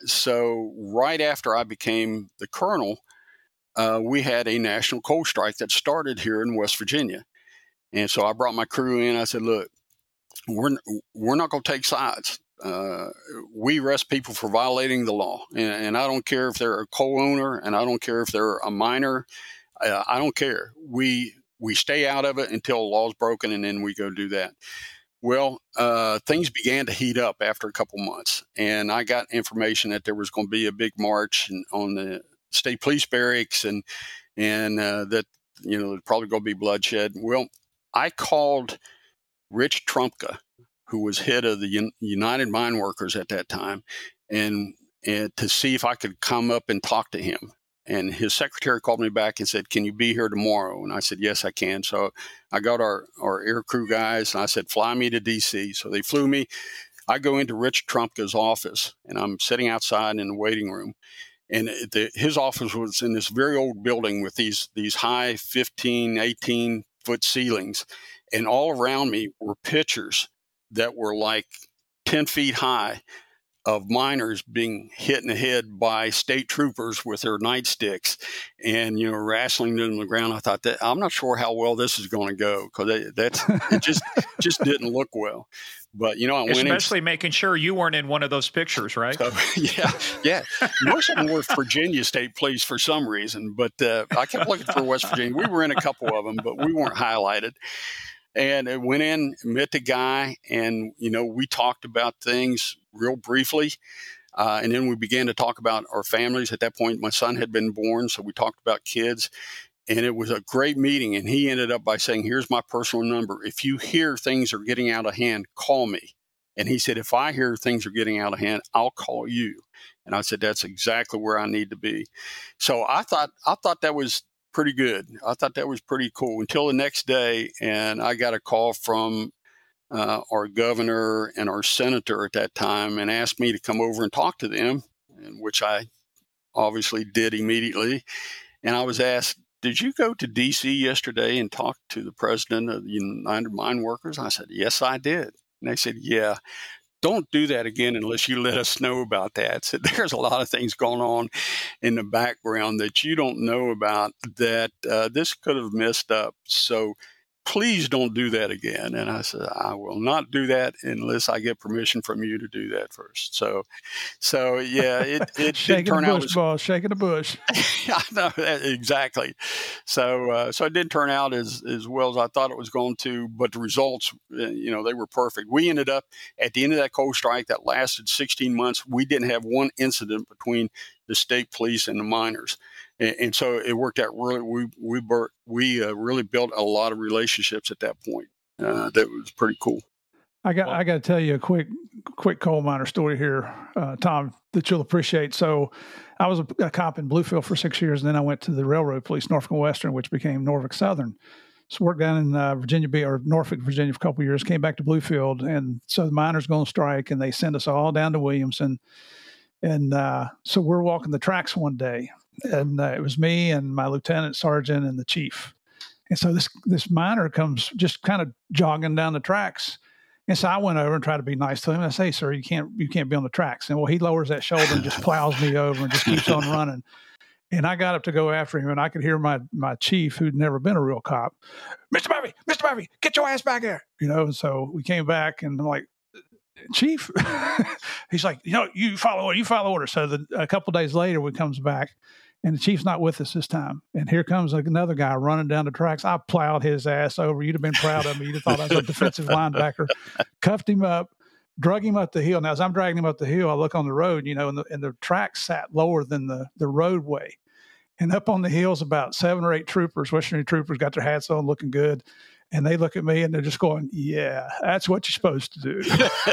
so right after I became the colonel, uh, we had a national coal strike that started here in West Virginia. And so I brought my crew in. I said, look, we're, we're not going to take sides. Uh, we arrest people for violating the law. And, and I don't care if they're a coal owner, and I don't care if they're a miner. Uh, I don't care. We we stay out of it until the law's broken, and then we go do that. Well, uh, things began to heat up after a couple months. And I got information that there was going to be a big march on the state police barracks, and, and uh, that, you know, there's probably going to be bloodshed. Well, I called Rich Trumpka, who was head of the Un- United Mine Workers at that time, and, and to see if I could come up and talk to him. And his secretary called me back and said, can you be here tomorrow? And I said, yes, I can. So I got our, our air crew guys, and I said, fly me to D C. So they flew me. I go into Rich Trumpka's office, and I'm sitting outside in the waiting room. And the, his office was in this very old building with these these high fifteen, eighteen foot ceilings. And all around me were pictures that were like ten feet high of miners being hit in the head by state troopers with their nightsticks and, you know, wrestling them to the ground. I thought that I'm not sure how well this is going to go, because that's it just just didn't look well. But, you know, I went in, especially making sure you weren't in one of those pictures, right? So, yeah, yeah. Most of them were Virginia State Police for some reason, but uh, I kept looking for West Virginia. We were in a couple of them, but we weren't highlighted. And I went in, met the guy, and, you know, we talked about things real briefly. Uh, and then we began to talk about our families. At that point, my son had been born, so we talked about kids. And it was a great meeting. And he ended up by saying, here's my personal number. If you hear things are getting out of hand, call me. And he said, if I hear things are getting out of hand, I'll call you. And I said, that's exactly where I need to be. So I thought, I thought that was pretty good. I thought that was pretty cool until the next day. And I got a call from uh, our governor and our senator at that time and asked me to come over and talk to them, which I obviously did immediately. And I was asked, did you go to D C yesterday and talk to the president of the United Mine Workers? I said, yes, I did. And they said, yeah, don't do that again unless you let us know about that. So there's a lot of things going on in the background that you don't know about that uh, this could have messed up. So please don't do that again. And I said, I will not do that unless I get permission from you to do that first. So, so yeah, it, it shaking did turn the bush, out as, boss, shaking the bush. I know that, exactly. So, uh, so it did turn out as, as well as I thought it was going to, but the results, you know, they were perfect. We ended up at the end of that cold strike that lasted sixteen months. We didn't have one incident between the state police and the miners. And, and so it worked out really, we, we, we uh, really built a lot of relationships at that point. Uh, that was pretty cool. I got, Well, I got to tell you a quick, quick coal miner story here, uh, Tom, that you'll appreciate. So I was a, a cop in Bluefield for six years, and then I went to the Railroad Police, Norfolk and Western, which became Norfolk Southern. So worked down in uh, Virginia Beach or Norfolk, Virginia for a couple of years, came back to Bluefield. And so the miners go on strike, and they send us all down to Williamson. And uh, so we're walking the tracks one day, and uh, it was me and my lieutenant, sergeant, and the chief. And so this this miner comes just kind of jogging down the tracks. And so I went over and tried to be nice to him. I say, sir, you can't you can't be on the tracks. And well, he lowers that shoulder and just plows me over and just keeps on running. And I got up to go after him, and I could hear my my chief, who'd never been a real cop, Mister Murphy, Mister Murphy, get your ass back here. You know, and so we came back, and I'm like, Chief, he's like, you know, you follow order, you follow order. So the, a couple of days later, we comes back, and the chief's not with us this time. And here comes another guy running down the tracks. I plowed his ass over. You'd have been proud of me. You'd have thought I was a defensive linebacker. Cuffed him up, drug him up the hill. Now, as I'm dragging him up the hill, I look on the road, you know, and the, and the tracks sat lower than the, the roadway. And up on the hills, about seven or eight troopers, Western troopers, got their hats on, looking good. And they look at me and they're just going, yeah, that's what you're supposed to do.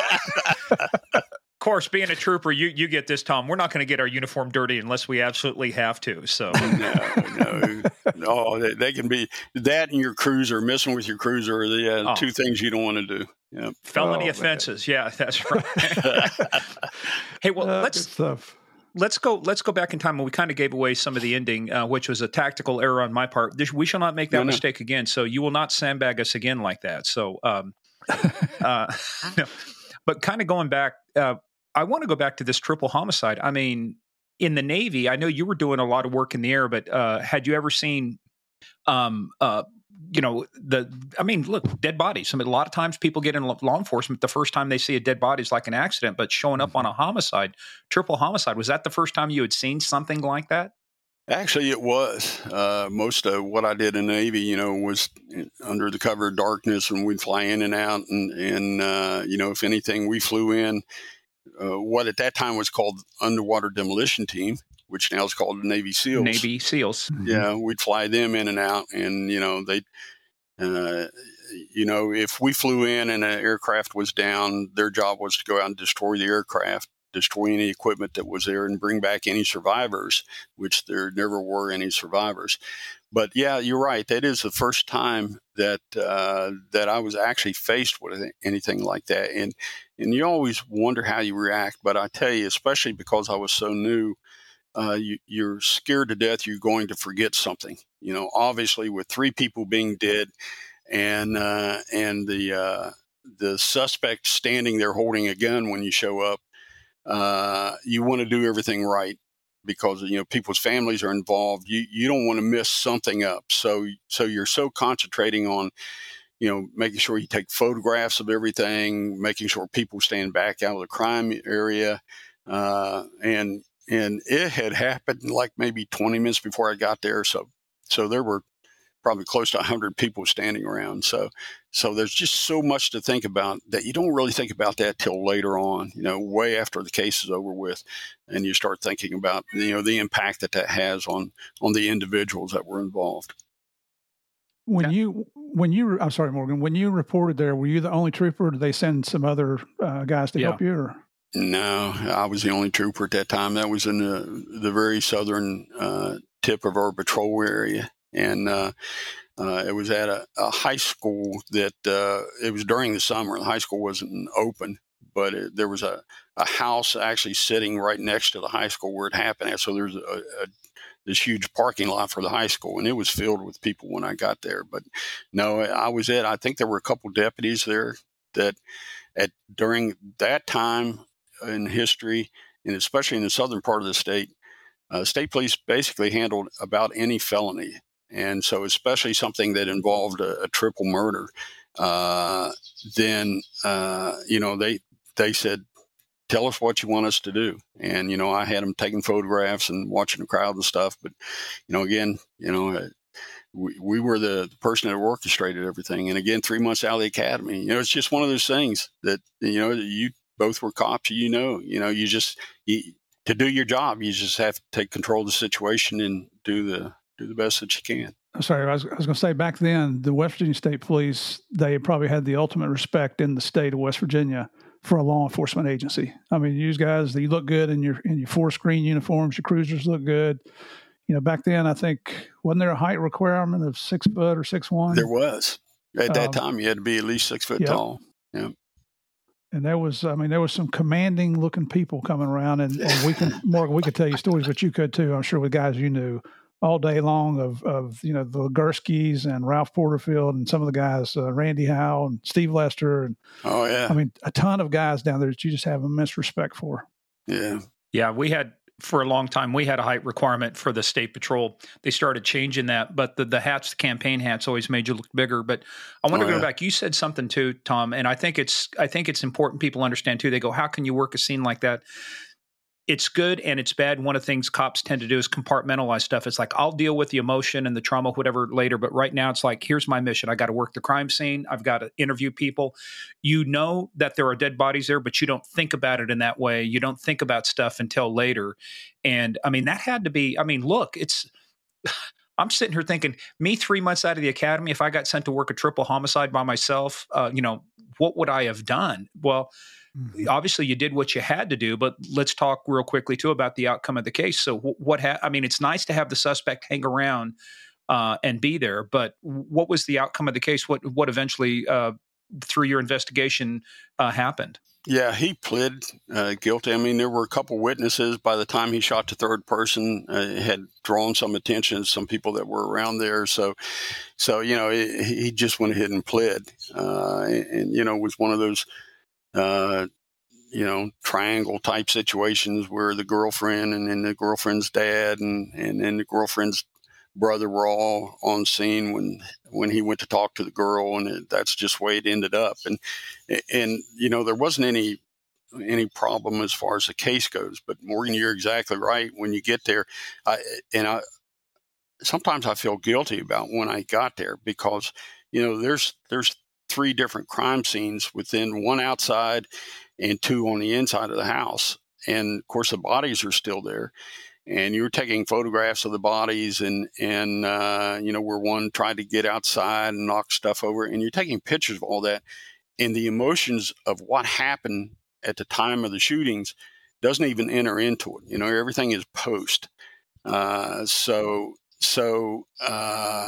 Of course, being a trooper, you you get this, Tom. We're not going to get our uniform dirty unless we absolutely have to. So no, no, no. They, they can be that and your cruiser, messing with your cruiser are the uh, oh. two things you don't want to do. Yeah. Felony Oh, offenses. Man. Yeah, that's right. Hey, well, Uh, let's good stuff. let's go. Let's go back in time. We kind of gave away some of the ending, uh, which was a tactical error on my part. This, we shall not make that no, no. mistake again. So you will not sandbag us again like that. So, um, uh, no. But kind of going back, uh, I want to go back to this triple homicide. I mean, in the Navy, I know you were doing a lot of work in the air, but uh, had you ever seen, um, uh, you know, the, I mean, look, dead bodies. I mean, a lot of times people get in law enforcement, the first time they see a dead body is like an accident, but showing up on a homicide, triple homicide, was that the first time you had seen something like that? Actually, it was. Uh, most of what I did in the Navy, you know, was under the cover of darkness, and we'd fly in and out. And, and uh, you know, if anything, we flew in uh, what at that time was called Underwater Demolition Team, which now is called the Navy SEALs. Navy SEALs. Yeah, we'd fly them in and out. And, you know, they, uh, you know, if we flew in and an aircraft was down, their job was to go out and destroy the aircraft, destroy any equipment that was there, and bring back any survivors, which there never were any survivors. But yeah, you're right. That is the first time that uh, that I was actually faced with anything like that. And and you always wonder how you react. But I tell you, especially because I was so new, uh, you, you're scared to death you're going to forget something. You know, obviously with three people being dead, and uh, and the uh, the suspect standing there holding a gun when you show up. Uh, you want to do everything right because, you know, people's families are involved. You you don't want to mess something up. So so you're so concentrating on, you know, making sure you take photographs of everything, making sure people stand back out of the crime area. Uh, and and it had happened like maybe twenty minutes before I got there. So so there were probably close to one hundred people standing around. So so there's just so much to think about that you don't really think about that till later on, you know, way after the case is over with, and you start thinking about, you know, the impact that that has on on the individuals that were involved. When Yeah. you, when you, I'm sorry, Morgan, when you reported there, were you the only trooper? Or did they send some other uh, guys to Yeah. help you? Or? No, I was the only trooper at that time. That was in the, the very southern uh, tip of our patrol area. And uh, uh, it was at a, a high school that uh, it was during the summer. The high school wasn't open, but it, there was a, a house actually sitting right next to the high school where it happened. So there's a, a, this huge parking lot for the high school, and it was filled with people when I got there. But no, I was it. I think there were a couple deputies there that at during that time in history, and especially in the southern part of the state, uh, state police basically handled about any felony. And so especially something that involved a, a triple murder, uh, then, uh, you know, they, they said, tell us what you want us to do. And, you know, I had them taking photographs and watching the crowd and stuff. But, you know, again, you know, uh, we, we were the, the person that orchestrated everything. And again, three months out of the academy, you know, it's just one of those things that, you know, you both were cops, you know, you know, you just, you, to do your job, you just have to take control of the situation and do the, do the best that you can. Sorry, I was, I was going to say back then, the West Virginia State Police, they probably had the ultimate respect in the state of West Virginia for a law enforcement agency. I mean, you guys, you look good in your in your forest green uniforms. Your cruisers look good. You know, back then, I think, wasn't there a height requirement of six foot or six one? There was. At that um, time, you had to be at least six foot yep. tall. Yeah. And there was, I mean, there was some commanding looking people coming around, and, and we can, Morgan, we could tell you stories, but you could too, I'm sure, with guys you knew all day long of, of you know, the Gurskys and Ralph Porterfield and some of the guys, uh, Randy Howe and Steve Lester. And oh, yeah. I mean, a ton of guys down there that you just have immense respect for. Yeah. Yeah. We had, for a long time, we had a height requirement for the state patrol. They started changing that, but the, the hats, the campaign hats always made you look bigger. But I want to oh, go yeah. back. You said something too, Tom, and I think it's, I think it's important people understand too. They go, how can you work a scene like that? It's good and it's bad. One of the things cops tend to do is compartmentalize stuff. It's like, I'll deal with the emotion and the trauma, whatever, later. But right now it's like, here's my mission. I got to work the crime scene. I've got to interview people. You know that there are dead bodies there, but you don't think about it in that way. You don't think about stuff until later. And I mean, that had to be, I mean, look, it's, I'm sitting here thinking, me three months out of the academy, if I got sent to work a triple homicide by myself, uh, you know, what would I have done? Well, mm-hmm. obviously you did what you had to do, but let's talk real quickly too about the outcome of the case. So what, ha- I mean, it's nice to have the suspect hang around uh, and be there, but what was the outcome of the case? What, what eventually uh, through your investigation uh, happened? Yeah, he pled uh, guilty. I mean, there were a couple witnesses by the time he shot the third person, uh, had drawn some attention, some people that were around there. So, so you know, he, he just went ahead and pled, uh, and, and, you know, was one of those, uh, you know, triangle type situations where the girlfriend and then the girlfriend's dad and, and then the girlfriend's brother were all on scene when when he went to talk to the girl, and it, that's just the way it ended up. And and you know, there wasn't any any problem as far as the case goes. But Morgan, you're exactly right. When you get there, I, and I sometimes I feel guilty about when I got there because you know there's there's three different crime scenes within one outside and two on the inside of the house, and of course the bodies are still there. And you were taking photographs of the bodies and, and uh, you know, where one tried to get outside and knock stuff over. And you're taking pictures of all that. And the emotions of what happened at the time of the shootings doesn't even enter into it. You know, everything is post. Uh, so, so uh,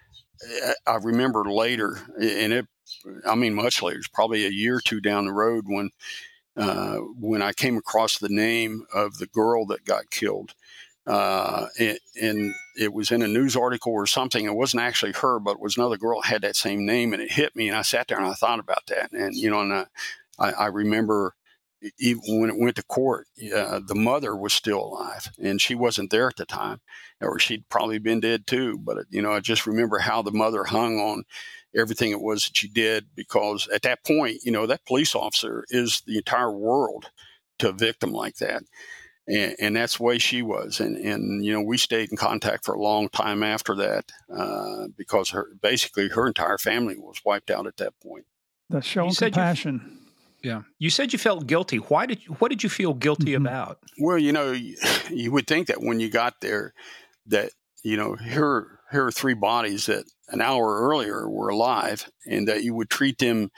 I remember later, and it, I mean, much later, it's probably a year or two down the road when, uh, when I came across the name of the girl that got killed. Uh, and, and it was in a news article or something. It wasn't actually her, but it was another girl that had that same name, and it hit me. And I sat there and I thought about that. And, you know, and I, I, I remember even when it went to court, uh, the mother was still alive and she wasn't there at the time, or she'd probably been dead too. But, you know, I just remember how the mother hung on everything it was that she did, because at that point, you know, that police officer is the entire world to a victim like that. And, and that's the way she was. And, and, you know, we stayed in contact for a long time after that uh, because her basically her entire family was wiped out at that point. That's showing compassion. Yeah. You said you felt guilty. Why did you, what did you feel guilty mm-hmm. about? Well, you know, you, you would think that when you got there that, you know, here, here are three bodies that an hour earlier were alive, and that you would treat them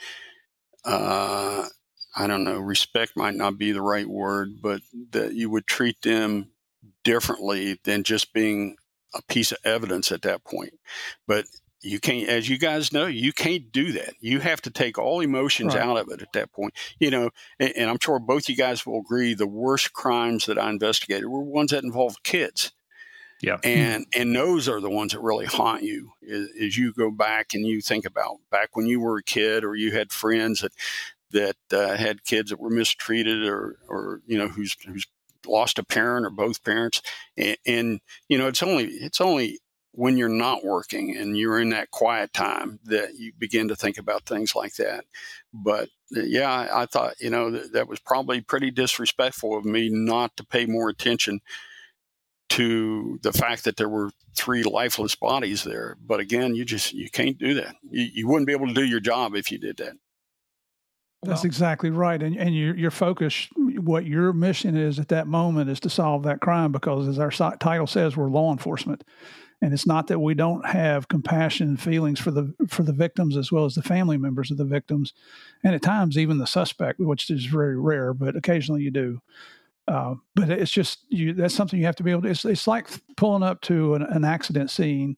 uh I don't know, respect might not be the right word, but that you would treat them differently than just being a piece of evidence at that point. But you can't, as you guys know, you can't do that. You have to take all emotions right out of it at that point. You know, and, and I'm sure both you guys will agree the worst crimes that I investigated were ones that involved kids. Yeah. And and those are the ones that really haunt you as, as you go back and you think about back when you were a kid, or you had friends that that uh, had kids that were mistreated, or, or, you know, who's, who's lost a parent or both parents. And, and, you know, it's only, it's only when you're not working and you're in that quiet time that you begin to think about things like that. But yeah, I, I thought, you know, that, that was probably pretty disrespectful of me not to pay more attention to the fact that there were three lifeless bodies there. But again, you just, you can't do that. You, you wouldn't be able to do your job if you did that. That's Well, exactly right. And and your your focus, what your mission is at that moment is to solve that crime, because as our si- title says, we're law enforcement. And it's not that we don't have compassion and feelings for the for the victims as well as the family members of the victims, and at times even the suspect, which is very rare, but occasionally you do. Uh, but it's just you. That's something you have to be able to. It's, it's like pulling up to an, an accident scene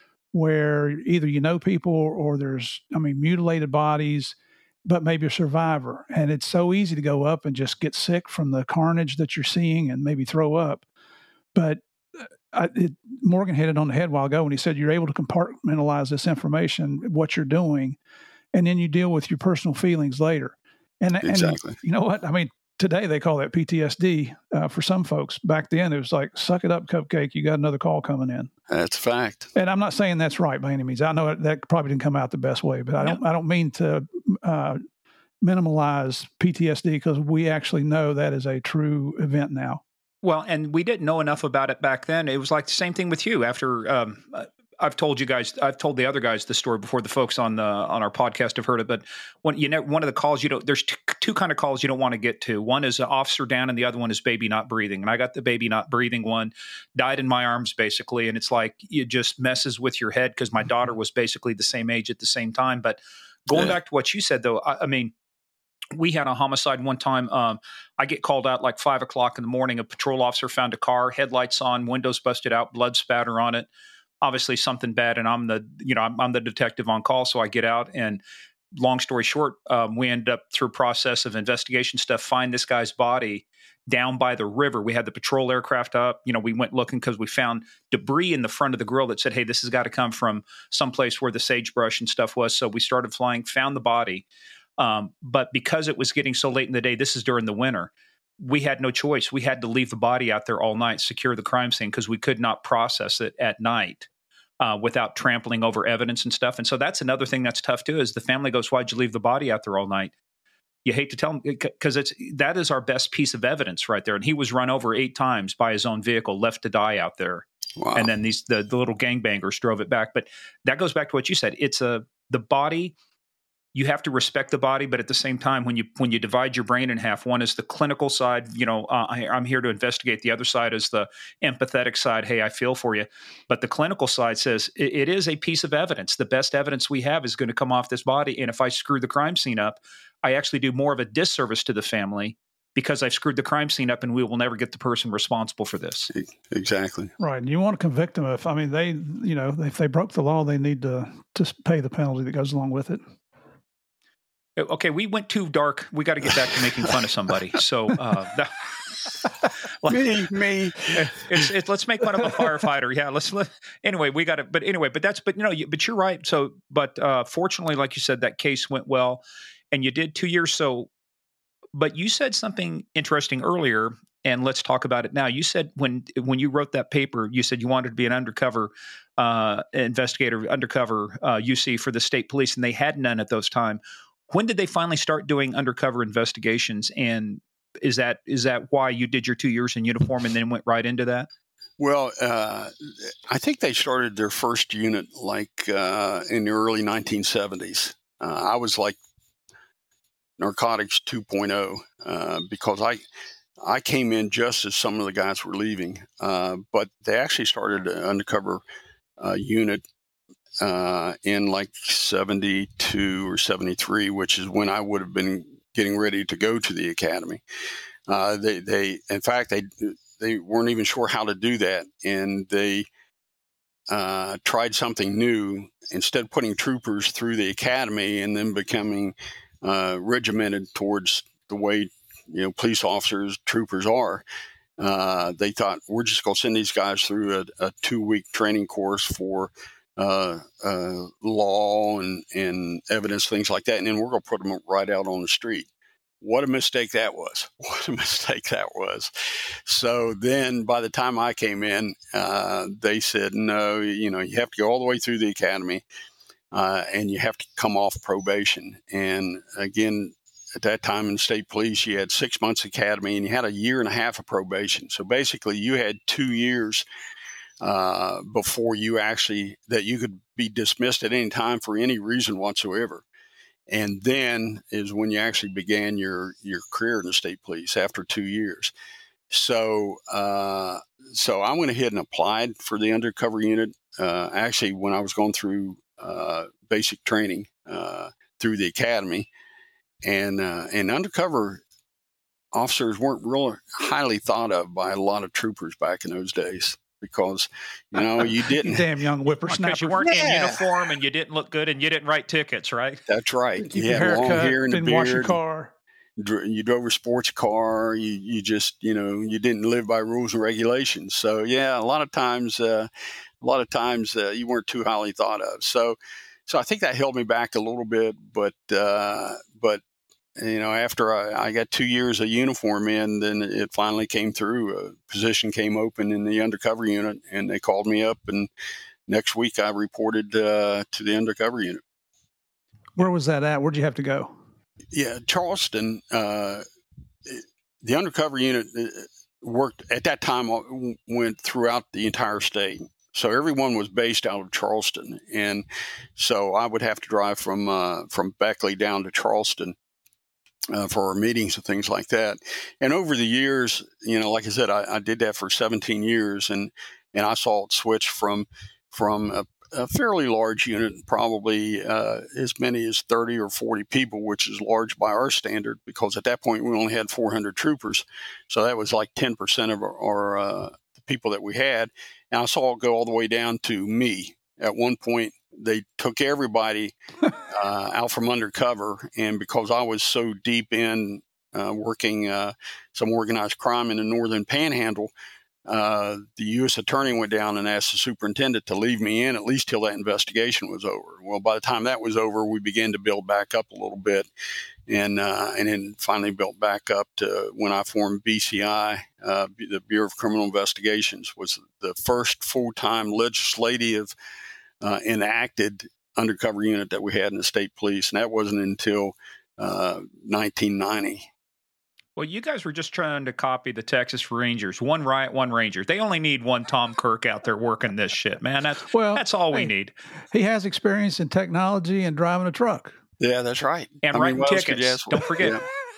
where either you know people or there's, I mean, mutilated bodies, but maybe a survivor, and it's so easy to go up and just get sick from the carnage that you're seeing and maybe throw up, but I, it, Morgan hit it on the head a while ago when he said you're able to compartmentalize this information, what you're doing, and then you deal with your personal feelings later. And, Exactly. and you know what? I mean, today they call that P T S D uh, for some folks. Back then it was like, suck it up, cupcake. You got another call coming in. That's a fact. And I'm not saying that's right by any means. I know that probably didn't come out the best way, but I don't, I don't mean to uh, minimalize P T S D, because we actually know that is a true event now. Well, and we didn't know enough about it back then. It was like the same thing with you. After um, I've told you guys, I've told the other guys the story before. The folks on the on our podcast have heard it. But when you know, one of the calls you don't, there's t- two kind of calls you don't want to get to. One is an officer down, and the other one is baby not breathing. And I got the baby not breathing one, died in my arms basically, and it's like it just messes with your head, because my daughter was basically the same age at the same time. But going Yeah. back to what you said, though, I, I mean. We had a homicide one time. Um, I get called out like five o'clock in the morning. A patrol officer found a car, headlights on, windows busted out, blood spatter on it. Obviously something bad. And I'm the, you know, I'm, I'm the detective on call. So I get out, and long story short, um, we end up through a process of investigation stuff, find this guy's body down by the river. We had the patrol aircraft up. You know, we went looking because we found debris in the front of the grill that said, hey, this has got to come from someplace where the sagebrush and stuff was. So we started flying, found the body. Um, but because it was getting so late in the day, this is during the winter, we had no choice. We had to leave the body out there all night, secure the crime scene, because we could not process it at night uh, without trampling over evidence and stuff. And so that's another thing that's tough too, is the family goes, why'd you leave the body out there all night? You hate to tell them, because it's that is our best piece of evidence right there. And he was run over eight times by his own vehicle, left to die out there. Wow. And then these the, the little gangbangers drove it back. But that goes back to what you said. It's a the body. You have to respect the body, but at the same time, when you when you divide your brain in half, one is the clinical side. You know, uh, I, I'm here to investigate. The other side is the empathetic side. Hey, I feel for you. But the clinical side says it, it is a piece of evidence. The best evidence we have is going to come off this body. And if I screw the crime scene up, I actually do more of a disservice to the family, because I've screwed the crime scene up, and we will never get the person responsible for this. Exactly. Right. And you want to convict them if, I mean, they, you know, if they broke the law, they need to to pay the penalty that goes along with it. Okay, we went too dark. We got to get back to making fun of somebody. So, uh, that, like, me, me. It's, it's let's make fun of a firefighter. Yeah, let's. Let, anyway, we got it. But anyway, but that's but you know, you, but you're right. So, but uh, fortunately, like you said, that case went well, and you did two years. So, but you said something interesting earlier, and let's talk about it now. You said when when you wrote that paper, you said you wanted to be an undercover uh, investigator, undercover uh, U C for the state police, and they had none at those time. When did they finally start doing undercover investigations? And is that is that why you did your two years in uniform and then went right into that? Well, uh, I think they started their first unit like uh, in the early nineteen seventies. Uh, I was like narcotics two point oh uh, because I I came in just as some of the guys were leaving. Uh, but they actually started an undercover uh, unit Uh, in like seventy-two or seventy-three, which is when I would have been getting ready to go to the academy. Uh, they, they, in fact, they, they weren't even sure how to do that. And they, uh, tried something new. Instead of putting troopers through the academy and then becoming, uh, regimented towards the way, you know, police officers, troopers are, uh, they thought, we're just going to send these guys through a, a two week training course for, Uh, uh, law and, and evidence, things like that. And then we're going to put them right out on the street. what a mistake that was. What a mistake that was. So then by the time I came in, uh, they said, no, you know, you have to go all the way through the academy uh, and you have to come off probation. And again, at that time in state police, you had six months academy and you had a year and a half of probation. So basically you had two years uh, before you actually, that you could be dismissed at any time for any reason whatsoever. And then is when you actually began your, your career in the state police after two years. So, uh, so I went ahead and applied for the undercover unit. Uh, actually, when I was going through uh, basic training uh, through the academy, and uh, and undercover officers weren't really highly thought of by a lot of troopers back in those days. Because, you know, you didn't. You damn young whippersnapper. Because you weren't Yeah. in uniform and you didn't look good and you didn't write tickets, right? That's right. Keep You your had hair long cut, hair and a didn't wash your beard. car. Dr- You drove a sports car. You you just, you know, you didn't live by rules and regulations. So, yeah, a lot of times, uh, a lot of times uh, you weren't too highly thought of. So, so I think that held me back a little bit. But, uh, but you know, after I, I got two years of uniform in, then it finally came through. A position came open in the undercover unit, and they called me up. And next week, I reported uh, to the undercover unit. Where was that at? Where'd you have to go? Yeah, Charleston. Uh, the undercover unit worked at that time. Went throughout the entire state. So everyone was based out of Charleston, and so I would have to drive from uh, from Beckley down to Charleston. Uh, for our meetings and things like that. And over the years, you know, like I said, I, I did that for seventeen years, and, and I saw it switch from from a, a fairly large unit, probably uh, as many as thirty or forty people, which is large by our standard, because at that point we only had four hundred troopers. So that was like ten percent of our, our uh, the people that we had. And I saw it go all the way down to me. At one point, they took everybody uh, out from undercover, and because I was so deep in uh, working uh, some organized crime in the Northern Panhandle, uh, the U S attorney went down and asked the superintendent to leave me in at least till that investigation was over. Well, by the time that was over, we began to build back up a little bit, and uh, and then finally built back up to when I formed B C I, uh, the Bureau of Criminal Investigations, was the first full-time legislative Uh, enacted undercover unit that we had in the state police. And that wasn't until uh, nineteen ninety. Well, you guys were just trying to copy the Texas Rangers. One riot, one Ranger. They only need one Tom Kirk out there working this shit, man. That's, Well, that's all we hey, need. He has experience in technology and driving a truck. Yeah, that's right. And I mean, writing what else could you tickets. ask for? Don't forget. Yeah.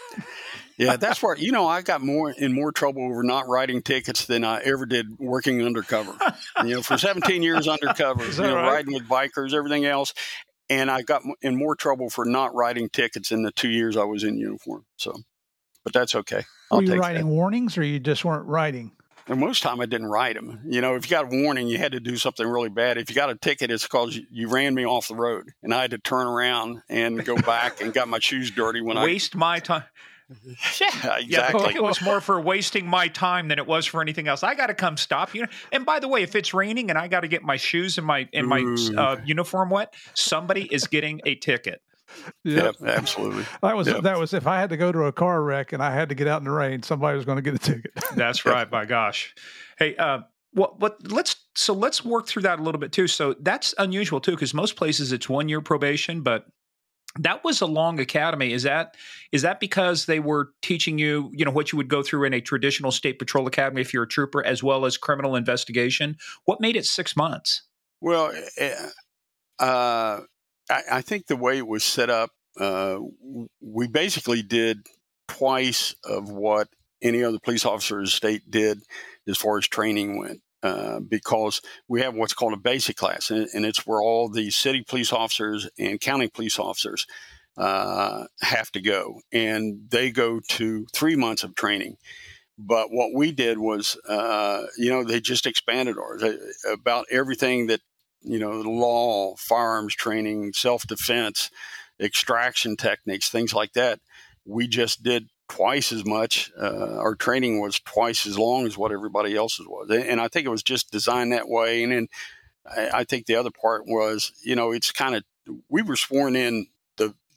Yeah, that's where, you know, I got more in more trouble over not writing tickets than I ever did working undercover. You know, for seventeen years undercover, Is you that know, right? riding with bikers, everything else. And I got in more trouble for not writing tickets in the two years I was in uniform. So, but that's okay. I'll Were you take writing that. warnings, or you just weren't writing? And most time I didn't write them. You know, if you got a warning, you had to do something really bad. If you got a ticket, it's because you, you ran me off the road, and I had to turn around and go back and got my shoes dirty when Waste my time. I. Yeah, Yeah, the exactly. ticket was more for wasting my time than it was for anything else. I got to come stop you. And by the way, if it's raining and I got to get my shoes and my and my Ooh. uh, uniform wet, somebody is getting a ticket. Yep, absolutely. That was Yep. that was if I had to go to a car wreck and I had to get out in the rain, somebody was going to get a ticket. That's right. My gosh. Hey, uh, well, but let's so let's work through that a little bit too. So that's unusual too, because most places it's one year probation, but that was a long academy. Is that is that because they were teaching you, you know, what you would go through in a traditional state patrol academy if you're a trooper, as well as criminal investigation? What made it six months? Well, uh, I, I think the way it was set up, uh, we basically did twice of what any other police officer in the state did as far as training went. Uh, because we have what's called a basic class, and, and it's where all the city police officers and county police officers uh, have to go. And they go to three months of training. But what we did was, uh, you know, they just expanded ours they, about everything that, you know, the law, firearms training, self-defense, extraction techniques, things like that. We just did twice as much. Uh, our training was twice as long as what everybody else's was. And I think it was just designed that way. And then I, I think the other part was, you know, it's kind of, we were sworn in the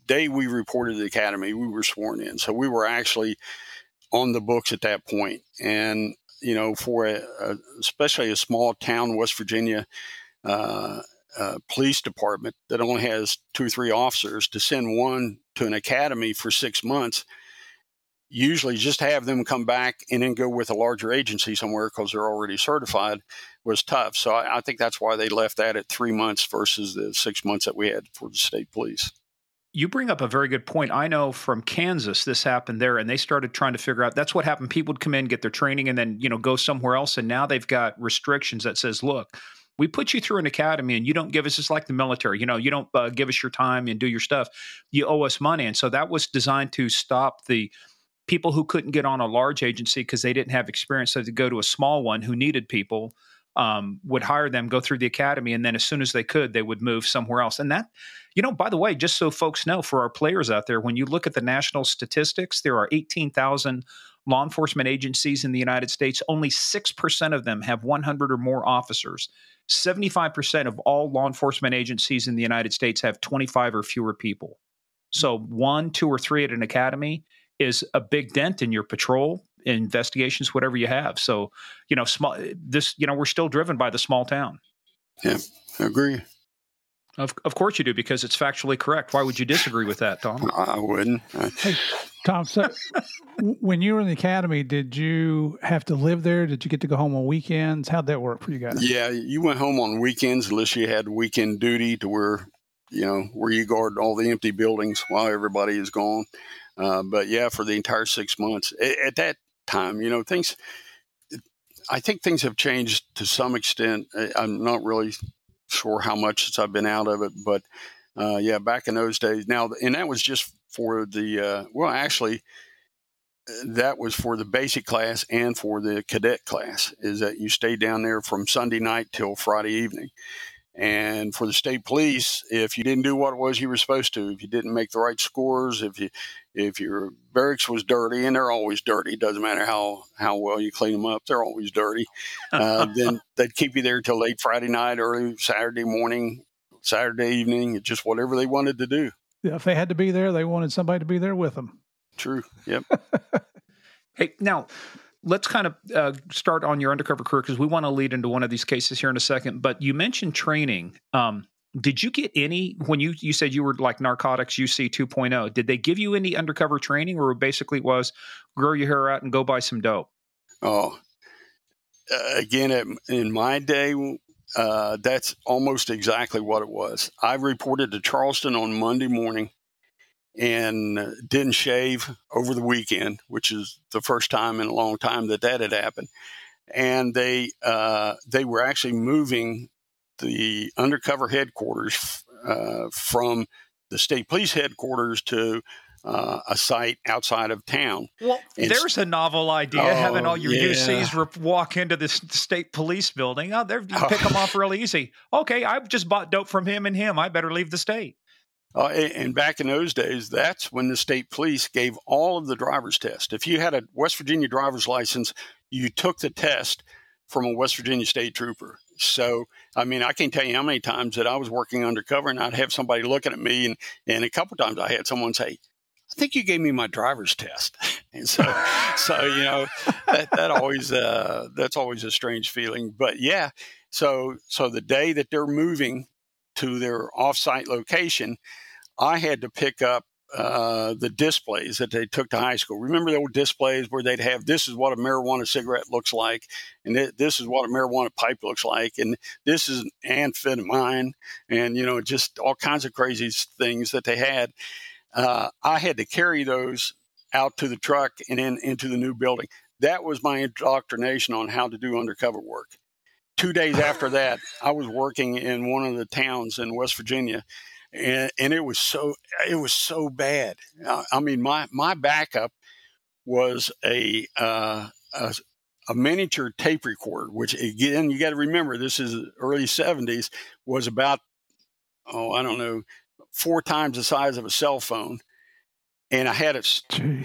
day we reported to the academy, we were sworn in. So we were actually on the books at that point. And, you know, for a, a, especially a small town, West Virginia, uh, uh, police department that only has two or three officers, to send one to an academy for six months, usually just have them come back and then go with a larger agency somewhere because they're already certified, was tough. So I, I think that's why they left that at three months versus the six months that we had for the state police. You bring up a very good point. I know from Kansas, this happened there, and they started trying to figure out, that's what happened. People would come in, get their training, and then, you know, go somewhere else. And now they've got restrictions that says, look, we put you through an academy and you don't give us, it's like the military, you know, you don't uh, give us your time and do your stuff. You owe us money. And so that was designed to stop the people who couldn't get on a large agency because they didn't have experience. So to go to a small one who needed people, um, would hire them, go through the academy, and then as soon as they could, they would move somewhere else. And that, you know, by the way, just so folks know, for our players out there, when you look at the national statistics, there are eighteen thousand law enforcement agencies in the United States. Only six percent of them have one hundred or more officers. seventy-five percent of all law enforcement agencies in the United States have twenty-five or fewer people. So one, two, or three at an academy is a big dent in your patrol, investigations, whatever you have. So, you know, small, this, you know, we're still driven by the small town. Yeah, I agree. Of, of course you do, because it's factually correct. Why would you disagree with that, Tom? I wouldn't. Hey, Tom, so when you were in the academy, did you have to live there? Did you get to go home on weekends? How'd that work for you guys? Yeah, you went home on weekends unless you had weekend duty to where, you know, where you guard all the empty buildings while everybody is gone. Uh, but yeah, for the entire six months at, at that time, you know, things, I think things have changed to some extent. I'm not really sure how much since I've been out of it, but uh, yeah, back in those days now, and that was just for the, uh, well, actually that was for the basic class and for the cadet class, is that you stayed down there from Sunday night till Friday evening. And for the state police, if you didn't do what it was you were supposed to, if you didn't make the right scores, if you, if your barracks was dirty, and they're always dirty, it doesn't matter how, how well you clean them up, they're always dirty, uh, then they'd keep you there till late Friday night, early Saturday morning, Saturday evening, just whatever they wanted to do. Yeah, if they had to be there, they wanted somebody to be there with them. True. Yep. Hey, now, let's kind of uh, start on your undercover career, because we want to lead into one of these cases here in a second. But you mentioned training. Um, did you get any, when you, you said you were like narcotics U C two point oh, did they give you any undercover training, or basically was grow your hair out and go buy some dope? Oh, uh, again, at, in my day, uh, that's almost exactly what it was. I reported to Charleston on Monday morning and didn't shave over the weekend, which is the first time in a long time that that had happened. And they uh, they were actually moving the undercover headquarters uh, from the state police headquarters to uh, a site outside of town. Well, and, there's a novel idea, oh, having all your yeah. U Cs re- walk into the state police building. Oh, you pick them off real easy. Okay, I just bought dope from him and him. I better leave the state. Uh, and back in those days, that's when the state police gave all of the driver's test. If you had a West Virginia driver's license, you took the test from a West Virginia state trooper. So, I mean, I can't tell you how many times that I was working undercover and I'd have somebody looking at me, and, and a couple of times I had someone say, I think you gave me my driver's test. And so, so you know, that, that always, uh, that's always a strange feeling. But yeah, so, so the day that they're moving to their off-site location, I had to pick up uh, the displays that they took to high school. Remember the old displays where they'd have, this is what a marijuana cigarette looks like, and th- this is what a marijuana pipe looks like, and this is an amphetamine, and, you know, just all kinds of crazy things that they had. Uh, I had to carry those out to the truck and then into the new building. That was my indoctrination on how to do undercover work. Two days after that, I was working in one of the towns in West Virginia, and, and it was so it was so bad. I mean, my my backup was a uh, a, a miniature tape recorder, which again, you got to remember, this is early seventies, was about oh I don't know four times the size of a cell phone, and I had it. Jeez.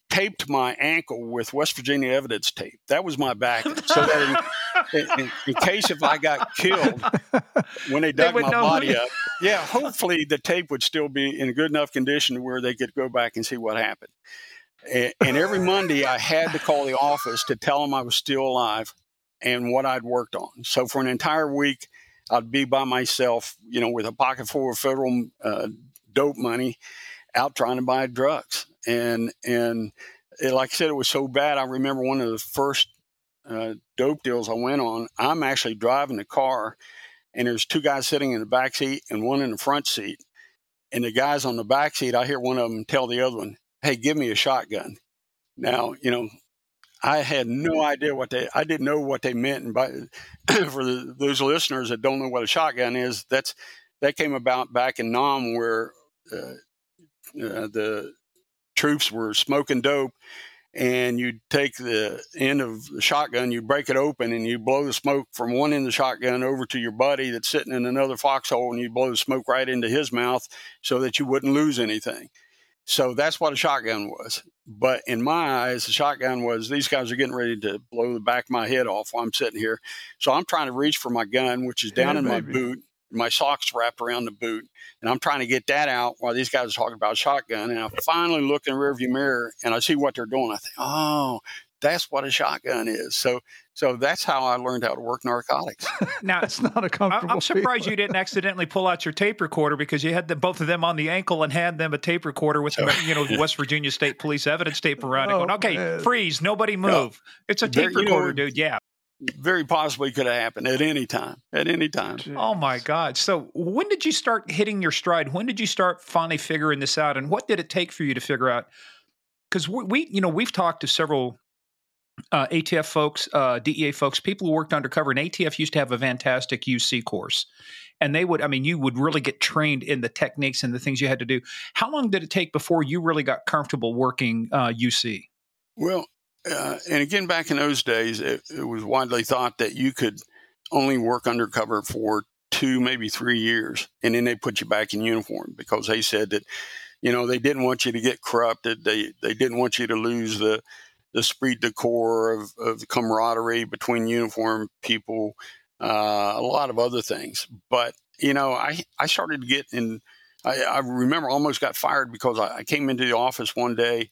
taped my ankle with West Virginia evidence tape. That was my backing. So that in, in, in case if I got killed when they dug they my body up, yeah, hopefully the tape would still be in good enough condition where they could go back and see what happened. And, and every Monday I had to call the office to tell them I was still alive and what I'd worked on. So for an entire week, I'd be by myself, you know, with a pocket full of federal uh, dope money out trying to buy drugs. And, and it, like I said, it was so bad. I remember one of the first uh, dope deals I went on, I'm actually driving the car and there's two guys sitting in the back seat and one in the front seat. And the guys on the back seat, I hear one of them tell the other one, "Hey, give me a shotgun." Now, you know, I had no idea what they, I didn't know what they meant. And by, for the, those listeners that don't know what a shotgun is, that's, that came about back in Nam where uh, uh, the troops were smoking dope, and you take the end of the shotgun, you break it open, and you blow the smoke from one end of the shotgun over to your buddy that's sitting in another foxhole, and you blow the smoke right into his mouth so that you wouldn't lose anything. So that's what a shotgun was. But in my eyes, the shotgun was these guys are getting ready to blow the back of my head off while I'm sitting here. So I'm trying to reach for my gun, which is down yeah, in baby. my boot. My socks wrapped around the boot, and I'm trying to get that out while these guys are talking about a shotgun. And I finally look in the rearview mirror, and I see what they're doing. I think, oh, that's what a shotgun is. So, so that's how I learned how to work narcotics. Now, it's not a comfortable. I'm surprised feeling. You didn't accidentally pull out your tape recorder, because you had the, both of them on the ankle and had them a tape recorder with, you know, West Virginia State Police evidence tape around it. Going, okay, man. freeze, nobody move. No. It's a tape there, recorder, know, dude. Yeah. Very possibly could have happened at any time, at any time. Oh, my God. So when did you start hitting your stride? When did you start finally figuring this out? And what did it take for you to figure out? Because we, we, you know, we've talked to several uh, A T F folks, uh, D E A folks, people who worked undercover. And A T F used to have a fantastic U C course. And they would, I mean, you would really get trained in the techniques and the things you had to do. How long did it take before you really got comfortable working uh, U C? Well, Uh, and again, back in those days, it, it was widely thought that you could only work undercover for two, maybe three years, and then they put you back in uniform because they said that, you know, they didn't want you to get corrupted. They they didn't want you to lose the the esprit de corps of, of the camaraderie between uniform people, uh, a lot of other things. But, you know, I, I started to get in, I, I remember I almost got fired because I, I came into the office one day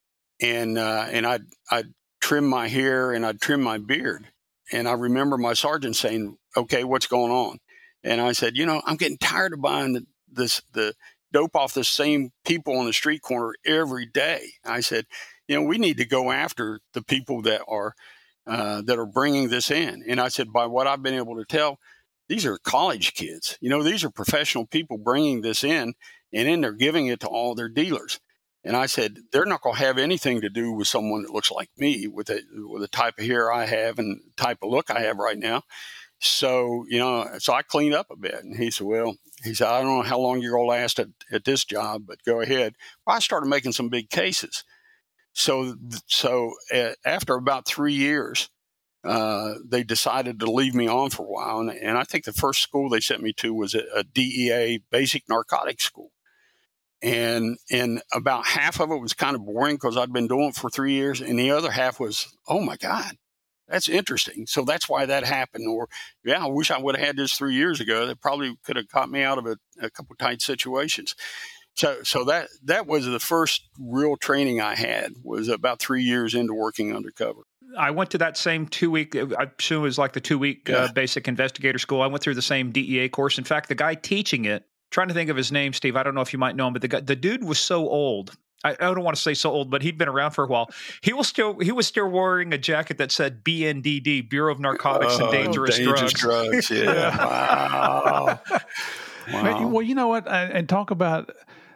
And uh, and I'd, I'd trim my hair and I'd trim my beard. And I remember my sergeant saying, "Okay, what's going on?" And I said, "You know, I'm getting tired of buying the, this the dope off the same people on the street corner every day." I said, "You know, we need to go after the people that are uh, that are bringing this in." And I said, by what I've been able to tell, these are college kids. You know, these are professional people bringing this in, and then they're giving it to all their dealers. And I said, they're not going to have anything to do with someone that looks like me with a, with the type of hair I have and the type of look I have right now. So, you know, so I cleaned up a bit. And he said, well, he said, I don't know how long you're going to last at, at this job, but go ahead. Well, I started making some big cases. So, so uh, after about three years, uh, they decided to leave me on for a while. And, and I think the first school they sent me to was a, a D E A basic narcotics school. And and about half of it was kind of boring because I'd been doing it for three years. And the other half was, oh, my God, that's interesting. So that's why that happened. Or, yeah, I wish I would have had this three years ago. That probably could have got me out of a, a couple of tight situations. So so that that was the first real training I had, was about three years into working undercover. I went to that same two-week, I assume it was like the two-week yeah. uh, basic investigator school. I went through the same D E A course. In fact, the guy teaching it, trying to think of his name, Steve. I don't know if you might know him, but the guy, the dude was so old. I, I don't want to say so old, but he'd been around for a while. He was still he was still wearing a jacket that said B N D D, Bureau of Narcotics oh, and Dangerous, dangerous Drugs. drugs. Yeah. Wow. Wow. Well, you know what? And talk about,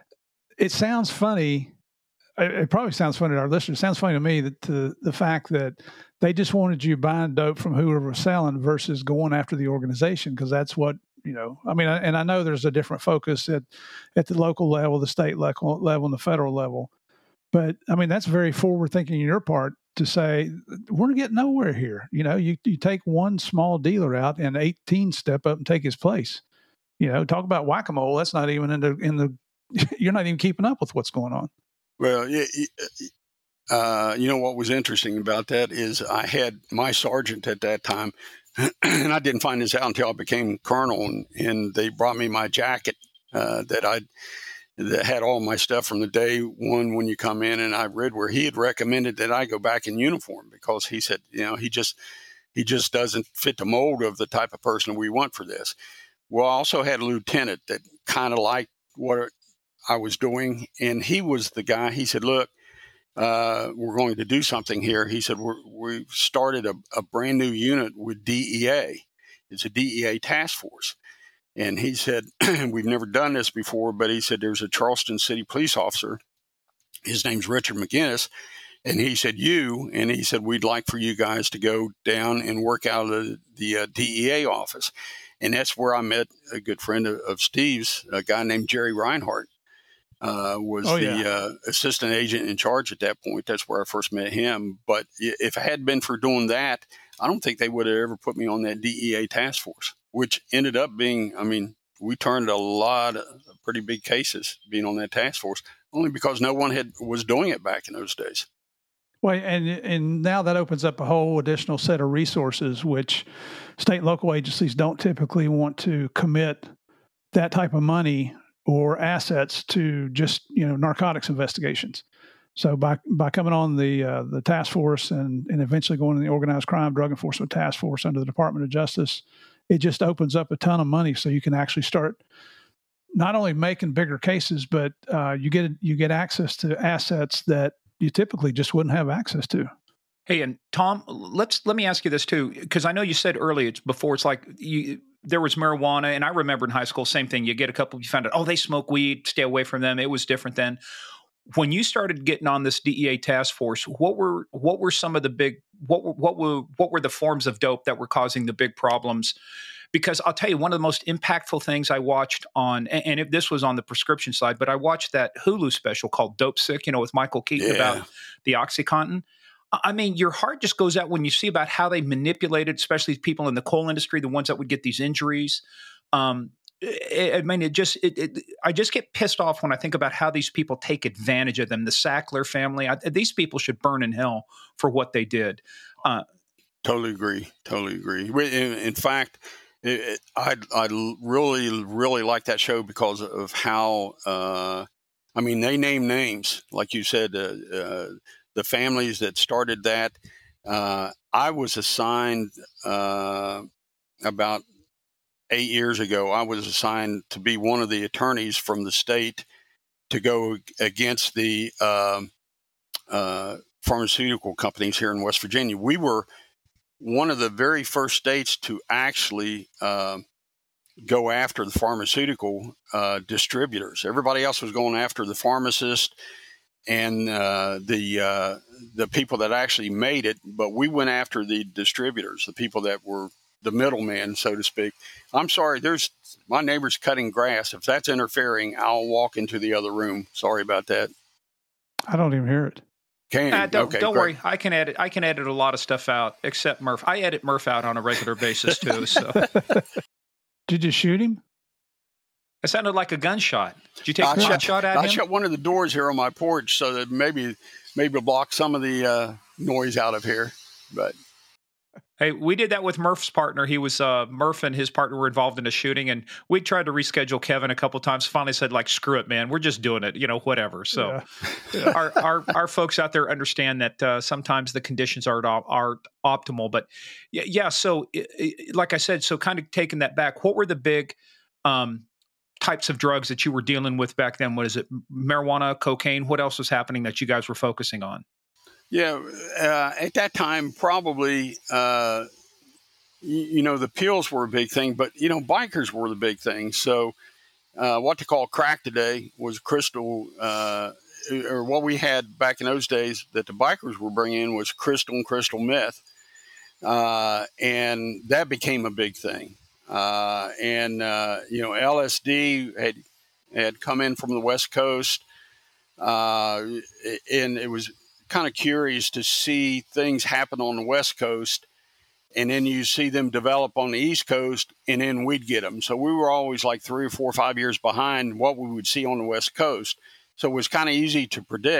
it sounds funny. It probably sounds funny to our listeners. It sounds funny to me that the, the fact that they just wanted you buying dope from whoever was selling versus going after the organization, because that's what, you know, I mean, and I know there's a different focus at, at the local level, the state level, level, and the federal level. But, I mean, that's very forward thinking on your part to say, we're getting nowhere here. You know, you, you take one small dealer out and eighteen step up and take his place. You know, talk about whack-a-mole. That's not even in the, in the, you're not even keeping up with what's going on. Well, yeah, Uh, you know what was interesting about that is I had my sergeant at that time, and I didn't find this out until I became colonel, and, and they brought me my jacket uh, that I that had all my stuff from the day one when you come in, and I read where he had recommended that I go back in uniform because he said, you know, he just he just doesn't fit the mold of the type of person we want for this. Well, I also had a lieutenant that kind of liked what I was doing, and he was the guy. He said, look, Uh, we're going to do something here. He said, we're, we've started a, a brand new unit with D E A. It's a D E A task force. And he said, we've never done this before, but he said, there's a Charleston City police officer. His name's Richard McGinnis. And he said, you, and he said, we'd like for you guys to go down and work out of the, the uh, D E A office. And that's where I met a good friend of, of Steve's, a guy named Jerry Reinhardt. Uh, was oh, the yeah. uh, assistant agent in charge at that point. That's where I first met him. But if it had been for doing that, I don't think they would have ever put me on that D E A task force, which ended up being, I mean, we turned a lot of pretty big cases being on that task force, only because no one had was doing it back in those days. Well, and and now that opens up a whole additional set of resources, which state and local agencies don't typically want to commit that type of money or assets to just, you know, narcotics investigations. So by by coming on the uh, the task force and, and eventually going to the organized crime drug enforcement task force under the Department of Justice, it just opens up a ton of money so you can actually start not only making bigger cases, but uh, you get you get access to assets that you typically just wouldn't have access to. Hey, and Tom, let's let me ask you this too, because I know you said earlier it's before it's like you there was marijuana, and I remember in high school, same thing. You get a couple, you found out, oh, they smoke weed, stay away from them. It was different then. When you started getting on this D E A task force, what were what were some of the big what were what were what were the forms of dope that were causing the big problems? Because I'll tell you, one of the most impactful things I watched on, and, and if this was on the prescription side, but I watched that Hulu special called Dope Sick, you know, with Michael Keaton Yeah. about the OxyContin. I mean, your heart just goes out when you see about how they manipulated, especially people in the coal industry, the ones that would get these injuries. Um, it, I mean, it just, it, it, I just get pissed off when I think about how these people take advantage of them. The Sackler family, I, these people should burn in hell for what they did. Uh, Totally agree. Totally agree. In, in fact, it, it, I I really really like that show because of how. Uh, I mean, they name names, like you said. Uh, uh, the families that started that. Uh, I was assigned uh, about eight years ago. I was assigned to be one of the attorneys from the state to go against the uh, uh, pharmaceutical companies here in West Virginia. We were one of the very first states to actually uh, go after the pharmaceutical uh, distributors. Everybody else was going after the pharmacists and uh, the uh, the people that actually made it, but we went after the distributors, the people that were the middlemen, so to speak. I'm sorry, there's my neighbor's cutting grass. If that's interfering, I'll walk into the other room. Sorry about that. I don't even hear it. Can uh, don't okay, don't great. worry, I can edit. I can edit a lot of stuff out, except Murph. I edit Murph out on a regular basis too. So Did you shoot him? it sounded like a gunshot. Did you take I a shut, shot at I him? shut one of the doors here on my porch so that maybe maybe block some of the uh, noise out of here. But Hey, we did that with Murph's partner. He was uh, Murph and his partner were involved in a shooting, and we tried to reschedule Kevin a couple times. Finally, said like, "Screw it, man. We're just doing it. You know, whatever." So, Yeah. Yeah. our, our our folks out there understand that uh, sometimes the conditions aren't op- are optimal. But yeah, yeah. So, it, it, like I said, so kind of taking that back, what were the big um, types of drugs that you were dealing with back then? What is it? Marijuana, cocaine? What else was happening that you guys were focusing on? yeah, uh, at that time, probably, uh, you, you know, the pills were a big thing, but, you know, bikers were the big thing. So uh, what they call crack today was crystal, uh, or what we had back in those days that the bikers were bringing in was crystal and crystal meth. Uh, and that became a big thing. Uh, and, uh, you know, L S D had, had come in from the West Coast. Uh, and it was kind of curious to see things happen on the West Coast, and then you see them develop on the East Coast, and then we'd get them. So we were always like three or four or five years behind what we would see on the West Coast. So it was kind of easy to predict.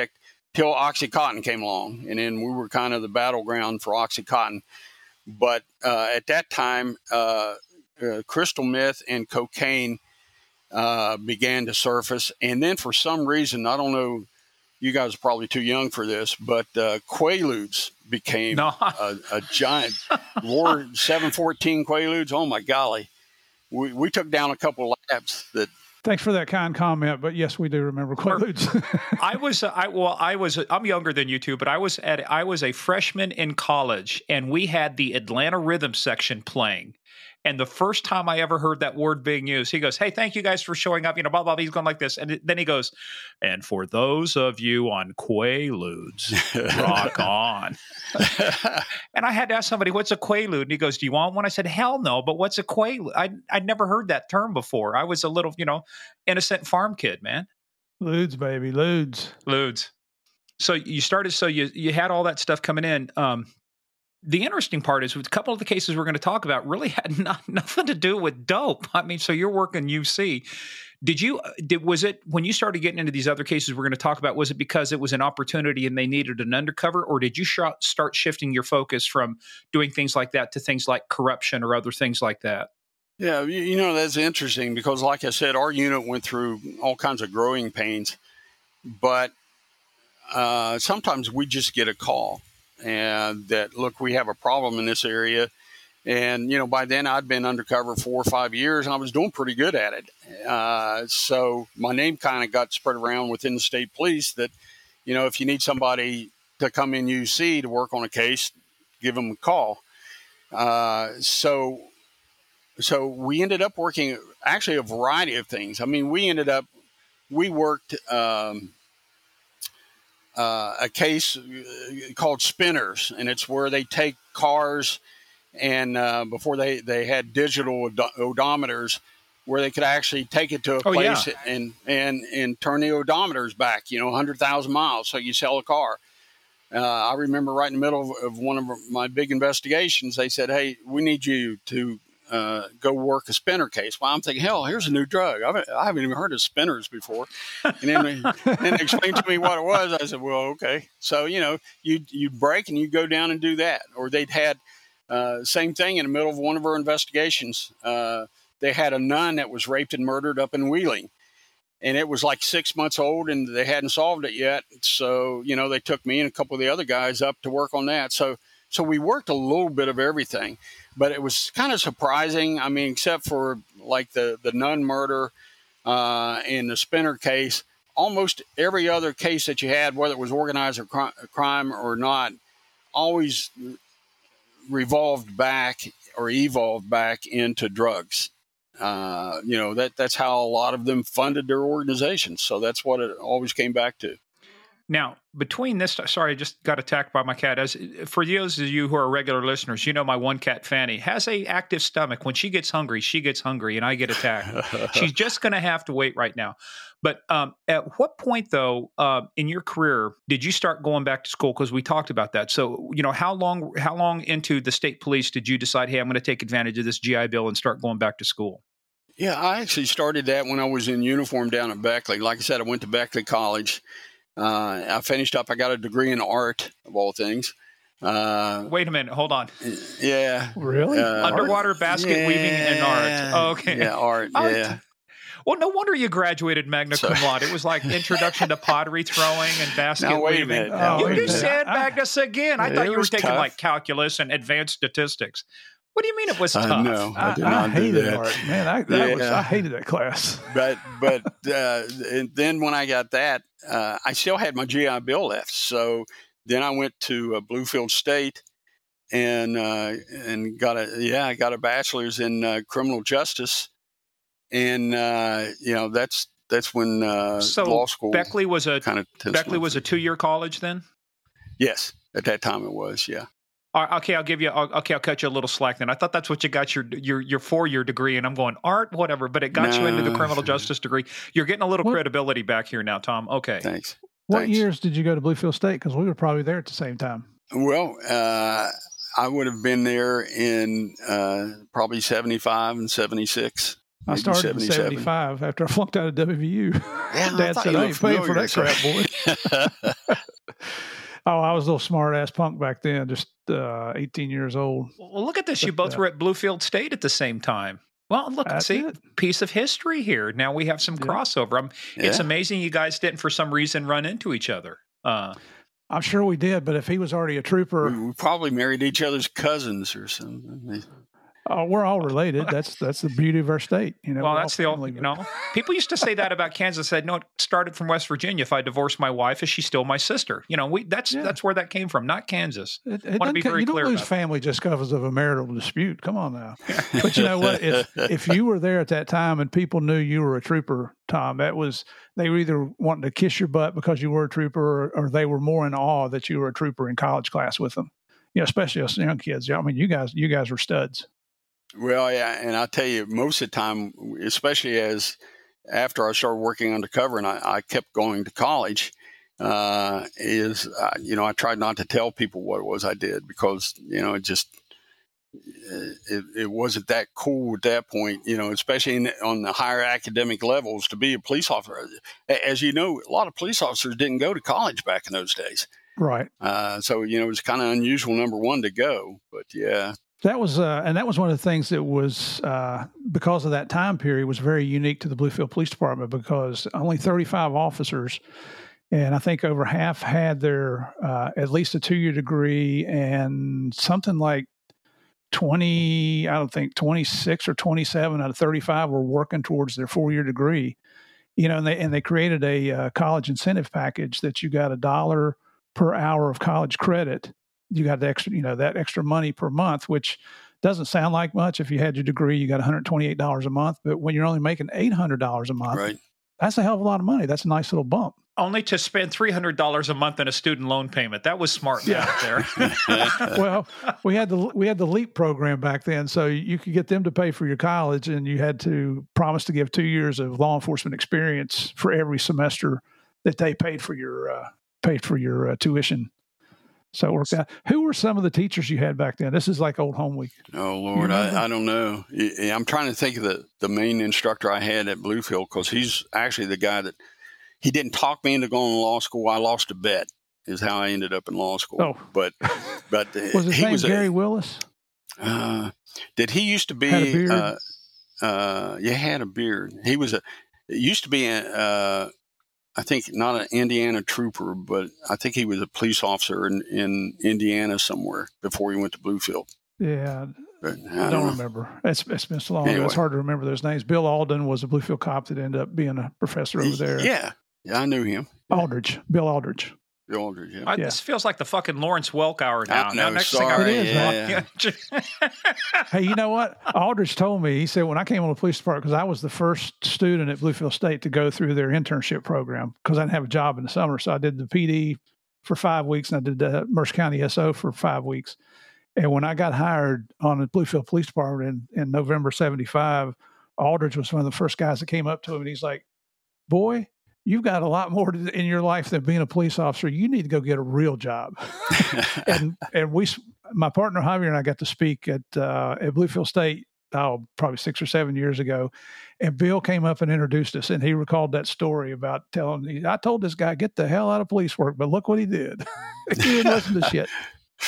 till OxyContin came along, and then we were kind of the battleground for OxyContin. But uh, at that time, uh, uh, crystal meth and cocaine uh, began to surface. And then for some reason, I don't know, you guys are probably too young for this, but uh, Quaaludes became no. a, a giant. War seven fourteen Quaaludes, oh my golly. We, we took down a couple of labs that. Thanks for that kind comment, but yes, we do remember Quaaludes. I was, uh, I well, I was, I'm younger than you two, but I was at, I was a freshman in college, and we had the Atlanta Rhythm section playing. And the first time I ever heard that word being used, he goes, "Hey, thank you guys for showing up." You know, blah blah blah. He's going like this, and then he goes, "And for those of you on Quaaludes, rock on." And I had to ask somebody, "What's a Quaalude?" And he goes, "Do you want one?" I said, "Hell no." But what's a Quaalude? I I'd never heard that term before. I was a little, you know, innocent farm kid, man. Ludes, baby, ludes, ludes. So you started. So you you had all that stuff coming in. Um, The interesting part is, with a couple of the cases we're going to talk about really had not, nothing to do with dope. I mean, so you're working U C. Did you, did, was it, when you started getting into these other cases we're going to talk about, was it because it was an opportunity and they needed an undercover, or did you sh- start shifting your focus from doing things like that to things like corruption or other things like that? Yeah, you, you know, that's interesting because, like I said, our unit went through all kinds of growing pains, but uh, sometimes we just get a call. And that, look, we have a problem in this area. And, you know, by then I'd been undercover four or five years and I was doing pretty good at it. Uh, so my name kind of got spread around within the state police that, you know, if you need somebody to come in U C to work on a case, give them a call. Uh, so, so we ended up working actually a variety of things. I mean, we ended up, we worked, um, Uh, a case called Spinners, and it's where they take cars and uh, before they, they had digital od- odometers where they could actually take it to a oh, place yeah. and, and, and turn the odometers back, you know, one hundred thousand miles. So you sell a car. Uh, I remember right in the middle of, of one of my big investigations, they said, "Hey, we need you to uh, go work a spinner case." Well, I'm thinking, hell, here's a new drug. I haven't, I haven't even heard of spinners before. And then they, then they explained to me what it was. I said, well, okay. So, you know, you you break and you go down and do that. Or they'd had uh, same thing in the middle of one of our investigations. Uh, they had a nun that was raped and murdered up in Wheeling. And it was like six months old and they hadn't solved it yet. So, you know, they took me and a couple of the other guys up to work on that. So, so we worked a little bit of everything. But it was kind of surprising. I mean, except for like the, the nun murder uh, and the Spinner case, almost every other case that you had, whether it was organized or cr- crime or not, always revolved back or evolved back into drugs. Uh, you know, that that's how a lot of them funded their organizations. So that's what it always came back to. Now, between this, sorry, I just got attacked by my cat. As for those of you who are regular listeners, you know my one cat, Fanny, has a active stomach. When she gets hungry, she gets hungry, and I get attacked. She's just going to have to wait right now. But um, at what point, though, uh, in your career, did you start going back to school? Because we talked about that. So, you know, how long, how long into the state police did you decide, hey, I'm going to take advantage of this G I Bill and start going back to school? Yeah, I actually started that when I was in uniform down at Beckley. Like I said, I went to Beckley College. Uh, I finished up. I got a degree in art, of all things. Uh, Wait a minute. Hold on. Yeah. Really? Uh, Underwater art. basket yeah, weaving and art. Oh, okay. Yeah, art. Art. Yeah. Well, no wonder you graduated magna cum laude. It was like introduction to pottery throwing and basket Now, wait a weaving. minute. Now, you wait a just minute. sandbagged us again. I It thought you were was taking tough. like calculus and advanced statistics. What do you mean it was Uh, tough? no. I did I, not I do hated that. art, man. I, that was, Yeah. I hated that class. But but uh, and then when I got that, uh, I still had my G I Bill left. So then I went to uh, Bluefield State and uh, and got a yeah I got a bachelor's in uh, criminal justice, and uh, you know that's that's when uh, So law school Beckley was a kind of Beckley was a two-year college then? yes, at that time it was. Yeah. All right, okay, I'll give you. I'll, okay, I'll cut you a little slack then. I thought that's what you got your your your four year degree, and I'm going art, whatever. But it got you into the No. criminal justice degree. You're getting a little What? credibility back here now, Tom. Okay. Thanks. What Thanks. years did you go to Bluefield State? Because we were probably there at the same time. Well, uh, I would have been there in uh, probably seventy-five and seventy-six. I maybe started in seventy-seven. seventy-five after I flunked out of W V U. Yeah, I Dad thought said, you I were ain't paying for familiar, that crap, boy. Oh, I was a little smart ass punk back then, just uh, eighteen years old. Well, look at this. You But, both uh, were at Bluefield State at the same time. Well, look, That's see, it. piece of history here. Now we have some Yeah. crossover. I'm, It's Yeah. amazing you guys didn't, for some reason, run into each other. Uh, I'm sure we did, but if he was already a trooper, We, we probably married each other's cousins or something. oh, we're all related. That's that's the beauty of our state. You know, well, we're that's all the old, family, you but- know, people used to say that about Kansas. Said, no, it started from West Virginia. If I divorced my wife, is she still my sister? You know, we that's Yeah. that's where that came from, not Kansas. It, it Wanna doesn't be ca- very you don't clear lose about family just because of a marital dispute. Come on now. But you know what? If if you were there at that time and people knew you were a trooper, Tom, that was they were either wanting to kiss your butt because you were a trooper, or, or they were more in awe that you were a trooper in college class with them. You know, especially us young kids. I mean, you guys, you guys were studs. Well, yeah, and I tell you, most of the time, especially as after I started working undercover and I, I kept going to college, uh, is uh, you know I tried not to tell people what it was I did because you know it just it, it wasn't that cool at that point. You know, especially in, on the higher academic levels to be a police officer. As you know, a lot of police officers didn't go to college back in those days. Right. Uh, so you know it was kind of unusual. Number one to go, but yeah. That was, uh, and that was one of the things that was, uh, because of that time period, was very unique to the Bluefield Police Department because only thirty-five officers, and I think over half had their uh, at least a two-year degree, and something like twenty, I don't think twenty-six or twenty-seven out of thirty-five were working towards their four-year degree. You know, and they and they created a uh, college incentive package that you got a dollar per hour of college credit. You got the extra, you know, that extra money per month, which doesn't sound like much. If you had your degree, you got one hundred twenty-eight dollars a month. But when you're only making eight hundred dollars a month, Right. that's a hell of a lot of money. That's a nice little bump. Only to spend three hundred dollars a month in a student loan payment. That was smart Yeah. out there. Well, we had the we had the LEAP program back then, so you could get them to pay for your college, and you had to promise to give two years of law enforcement experience for every semester that they paid for your uh, paid for your uh, tuition. So it worked out. Who were some of the teachers you had back then? This is like old home week. Oh Lord, I, I don't know. I- I'm trying to think of the, the main instructor I had at Bluefield because he's actually the guy that he didn't talk me into going to law school. I lost a bet is how I ended up in law school. Oh. but but Was his he name was a- Gary Willis? Uh, did he used to be? Had a beard? Uh, uh, yeah, had a beard. He was a. It used to be a. Uh, I think not an Indiana trooper, but I think he was a police officer in, in Indiana somewhere before he went to Bluefield. Yeah, But I I don't know. remember. It's it's been so long ago. Anyway. It's hard to remember those names. Bill Alden was a Bluefield cop that ended up being a professor over there. Yeah, yeah, I knew him. Aldridge, Bill Aldridge. The Aldridge, yeah. I, Yeah. This feels like the fucking Lawrence Welk hour now. I now know, next sorry, thing I yeah, yeah. Hey, you know what? Aldridge told me, he said, when I came on the police department, because I was the first student at Bluefield State to go through their internship program because I didn't have a job in the summer. So I did the P D for five weeks and I did the Mercer County S O for five weeks. And when I got hired on the Bluefield Police Department in, in November seventy-five, Aldridge was one of the first guys that came up to him and he's like, boy, you've got a lot more to, in your life than being a police officer. You need to go get a real job. and and we, my partner Javier and I got to speak at uh, at Bluefield State, oh, probably six or seven years ago. And Bill came up and introduced us, and he recalled that story about telling me, I told this guy, get the hell out of police work, but look what he did. He didn't listen to shit.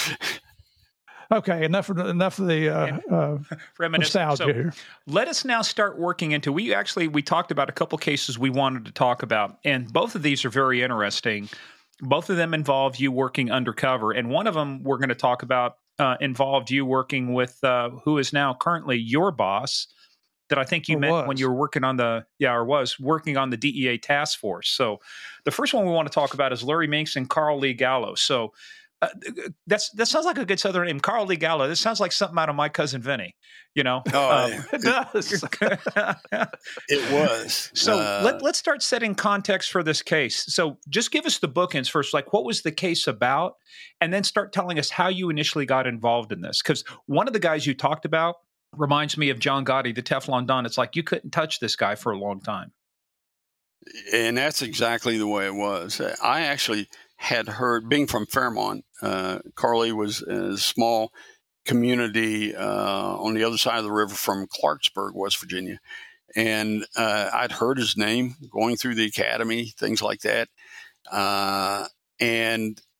Okay, enough of enough of the uh, uh, Reminiscent. nostalgia So here. let us now start working into. We actually we talked about a couple cases we wanted to talk about, and both of these are very interesting. Both of them involve you working undercover, and one of them we're going to talk about uh, involved you working with uh, who is now currently your boss. That I think you Or met was. when you were working on the yeah or was working on the D E A task force. So the first one we want to talk about is Larry Minks and Carl Lee Gallo. So. Uh, that's that sounds like a good Southern name, Carl Lee Gallo. This sounds like something out of My Cousin Vinny, you know. Oh, Um, yeah. It does. It was. so Uh, let, let's start setting context for this case. So just give us the bookends first, like what was the case about, and then start telling us how you initially got involved in this. Because one of the guys you talked about reminds me of John Gotti, the Teflon Don. It's like you couldn't touch this guy for a long time. And that's exactly the way it was. I actually had heard, being from Fairmont, uh, Carly was a small community uh, on the other side of the river from Clarksburg, West Virginia. And uh, I'd heard his name going through the academy, things like that. Uh, and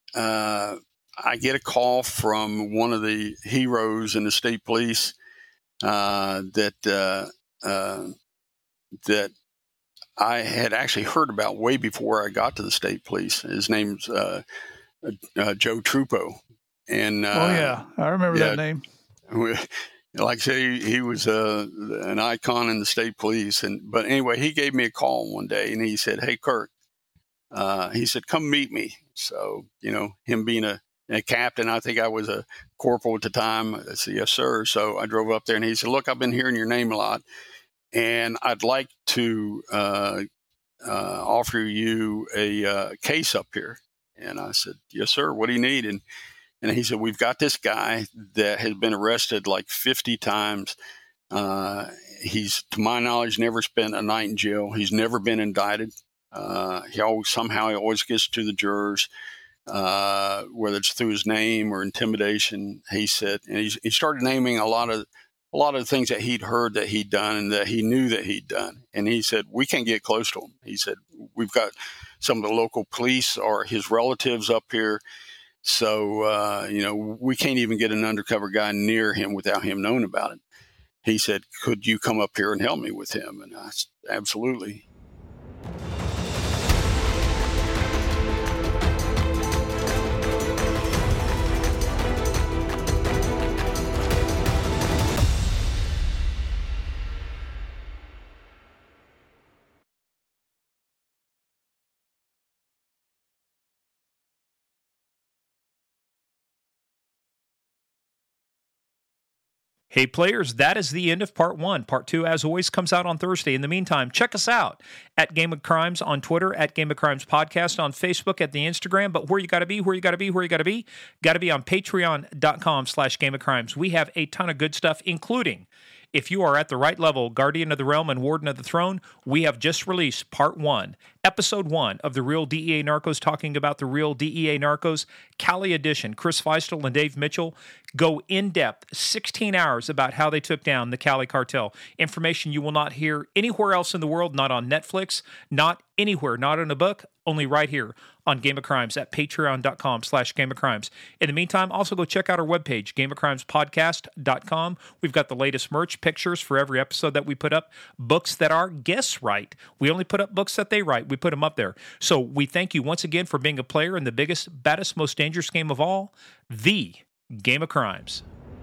uh, I get a call from one of the heroes in the state police uh, that uh, uh, that I had actually heard about way before I got to the state police. His name's uh, uh, Joe Trupo. And uh, oh, yeah, I remember yeah, that name. We, like I said, he, he was uh, an icon in the state police. And But anyway, he gave me a call one day, and he said, hey, Kirk, uh, he said, come meet me. So, you know, him being a, a captain, I think I was a corporal at the time. I said, yes, sir. So I drove up there, and he said, look, I've been hearing your name a lot, and I'd like to uh, uh, offer you a uh, case up here. And I said, yes, sir. What do you need? And And he said, we've got this guy that has been arrested like fifty times. Uh, he's, to my knowledge, never spent a night in jail. He's never been indicted. Uh, he always, somehow he always gets to the jurors, uh, whether it's through his name or intimidation. He said, and he's, he started naming a lot of a lot of the things that he'd heard that he'd done and that he knew that he'd done. And he said, we can't get close to him. He said, we've got some of the local police or his relatives up here. So, uh, you know, we can't even get an undercover guy near him without him knowing about it. He said, could you come up here and help me with him? And I said, absolutely. Hey, players, that is the end of part one. Part two, as always, comes out on Thursday. In the meantime, check us out at Game of Crimes on Twitter, at Game of Crimes Podcast on Facebook, at the Instagram. But where you got to be, where you got to be, where you got to be, got to be on patreon.com slash Game of Crimes. We have a ton of good stuff, including, if you are at the right level, Guardian of the Realm and Warden of the Throne, we have just released part one, episode one of The Real D E A Narcos, talking about the real D E A Narcos, Cali edition. Chris Feistel and Dave Mitchell go in-depth, sixteen hours, about how they took down the Cali cartel. Information you will not hear anywhere else in the world, not on Netflix, not anywhere, not in a book, only right here on Game of Crimes at patreon.com slash Game of Crimes. In the meantime, also go check out our webpage, game of crimes podcast dot com. We've got the latest merch, pictures for every episode that we put up, books that our guests write. We only put up books that they write. We put them up there. So we thank you once again for being a player in the biggest, baddest, most dangerous game of all, the Game of Crimes.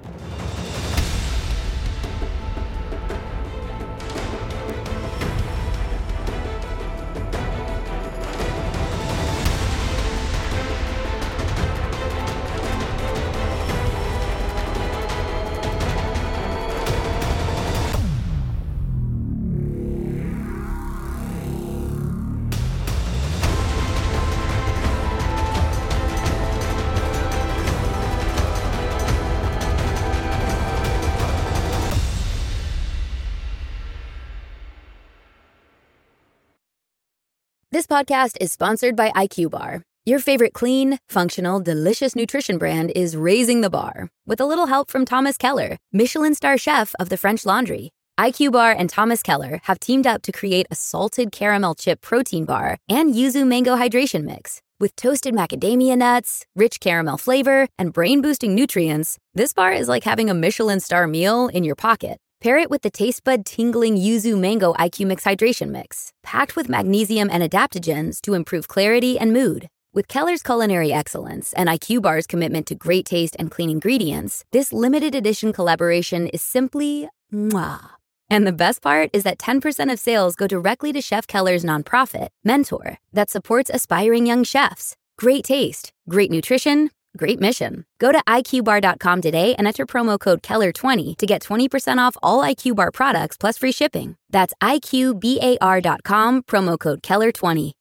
This podcast is sponsored by I Q Bar. Your favorite clean, functional, delicious nutrition brand is raising the bar with a little help from Thomas Keller, Michelin star chef of the French Laundry. I Q Bar and Thomas Keller have teamed up to create a salted caramel chip protein bar and yuzu mango hydration mix. With toasted macadamia nuts, rich caramel flavor, and brain-boosting nutrients, this bar is like having a Michelin star meal in your pocket. Pair it with the taste bud tingling yuzu mango I Q Mix hydration mix, packed with magnesium and adaptogens to improve clarity and mood. With Keller's culinary excellence and I Q Bar's commitment to great taste and clean ingredients, this limited edition collaboration is simply mwah. And the best part is that ten percent of sales go directly to Chef Keller's nonprofit, Mentor, that supports aspiring young chefs. Great taste, great nutrition, great mission. Go to I Q bar dot com today and enter promo code Keller twenty to get twenty percent off all I Q Bar products plus free shipping. That's I Q bar dot com, promo code Keller twenty.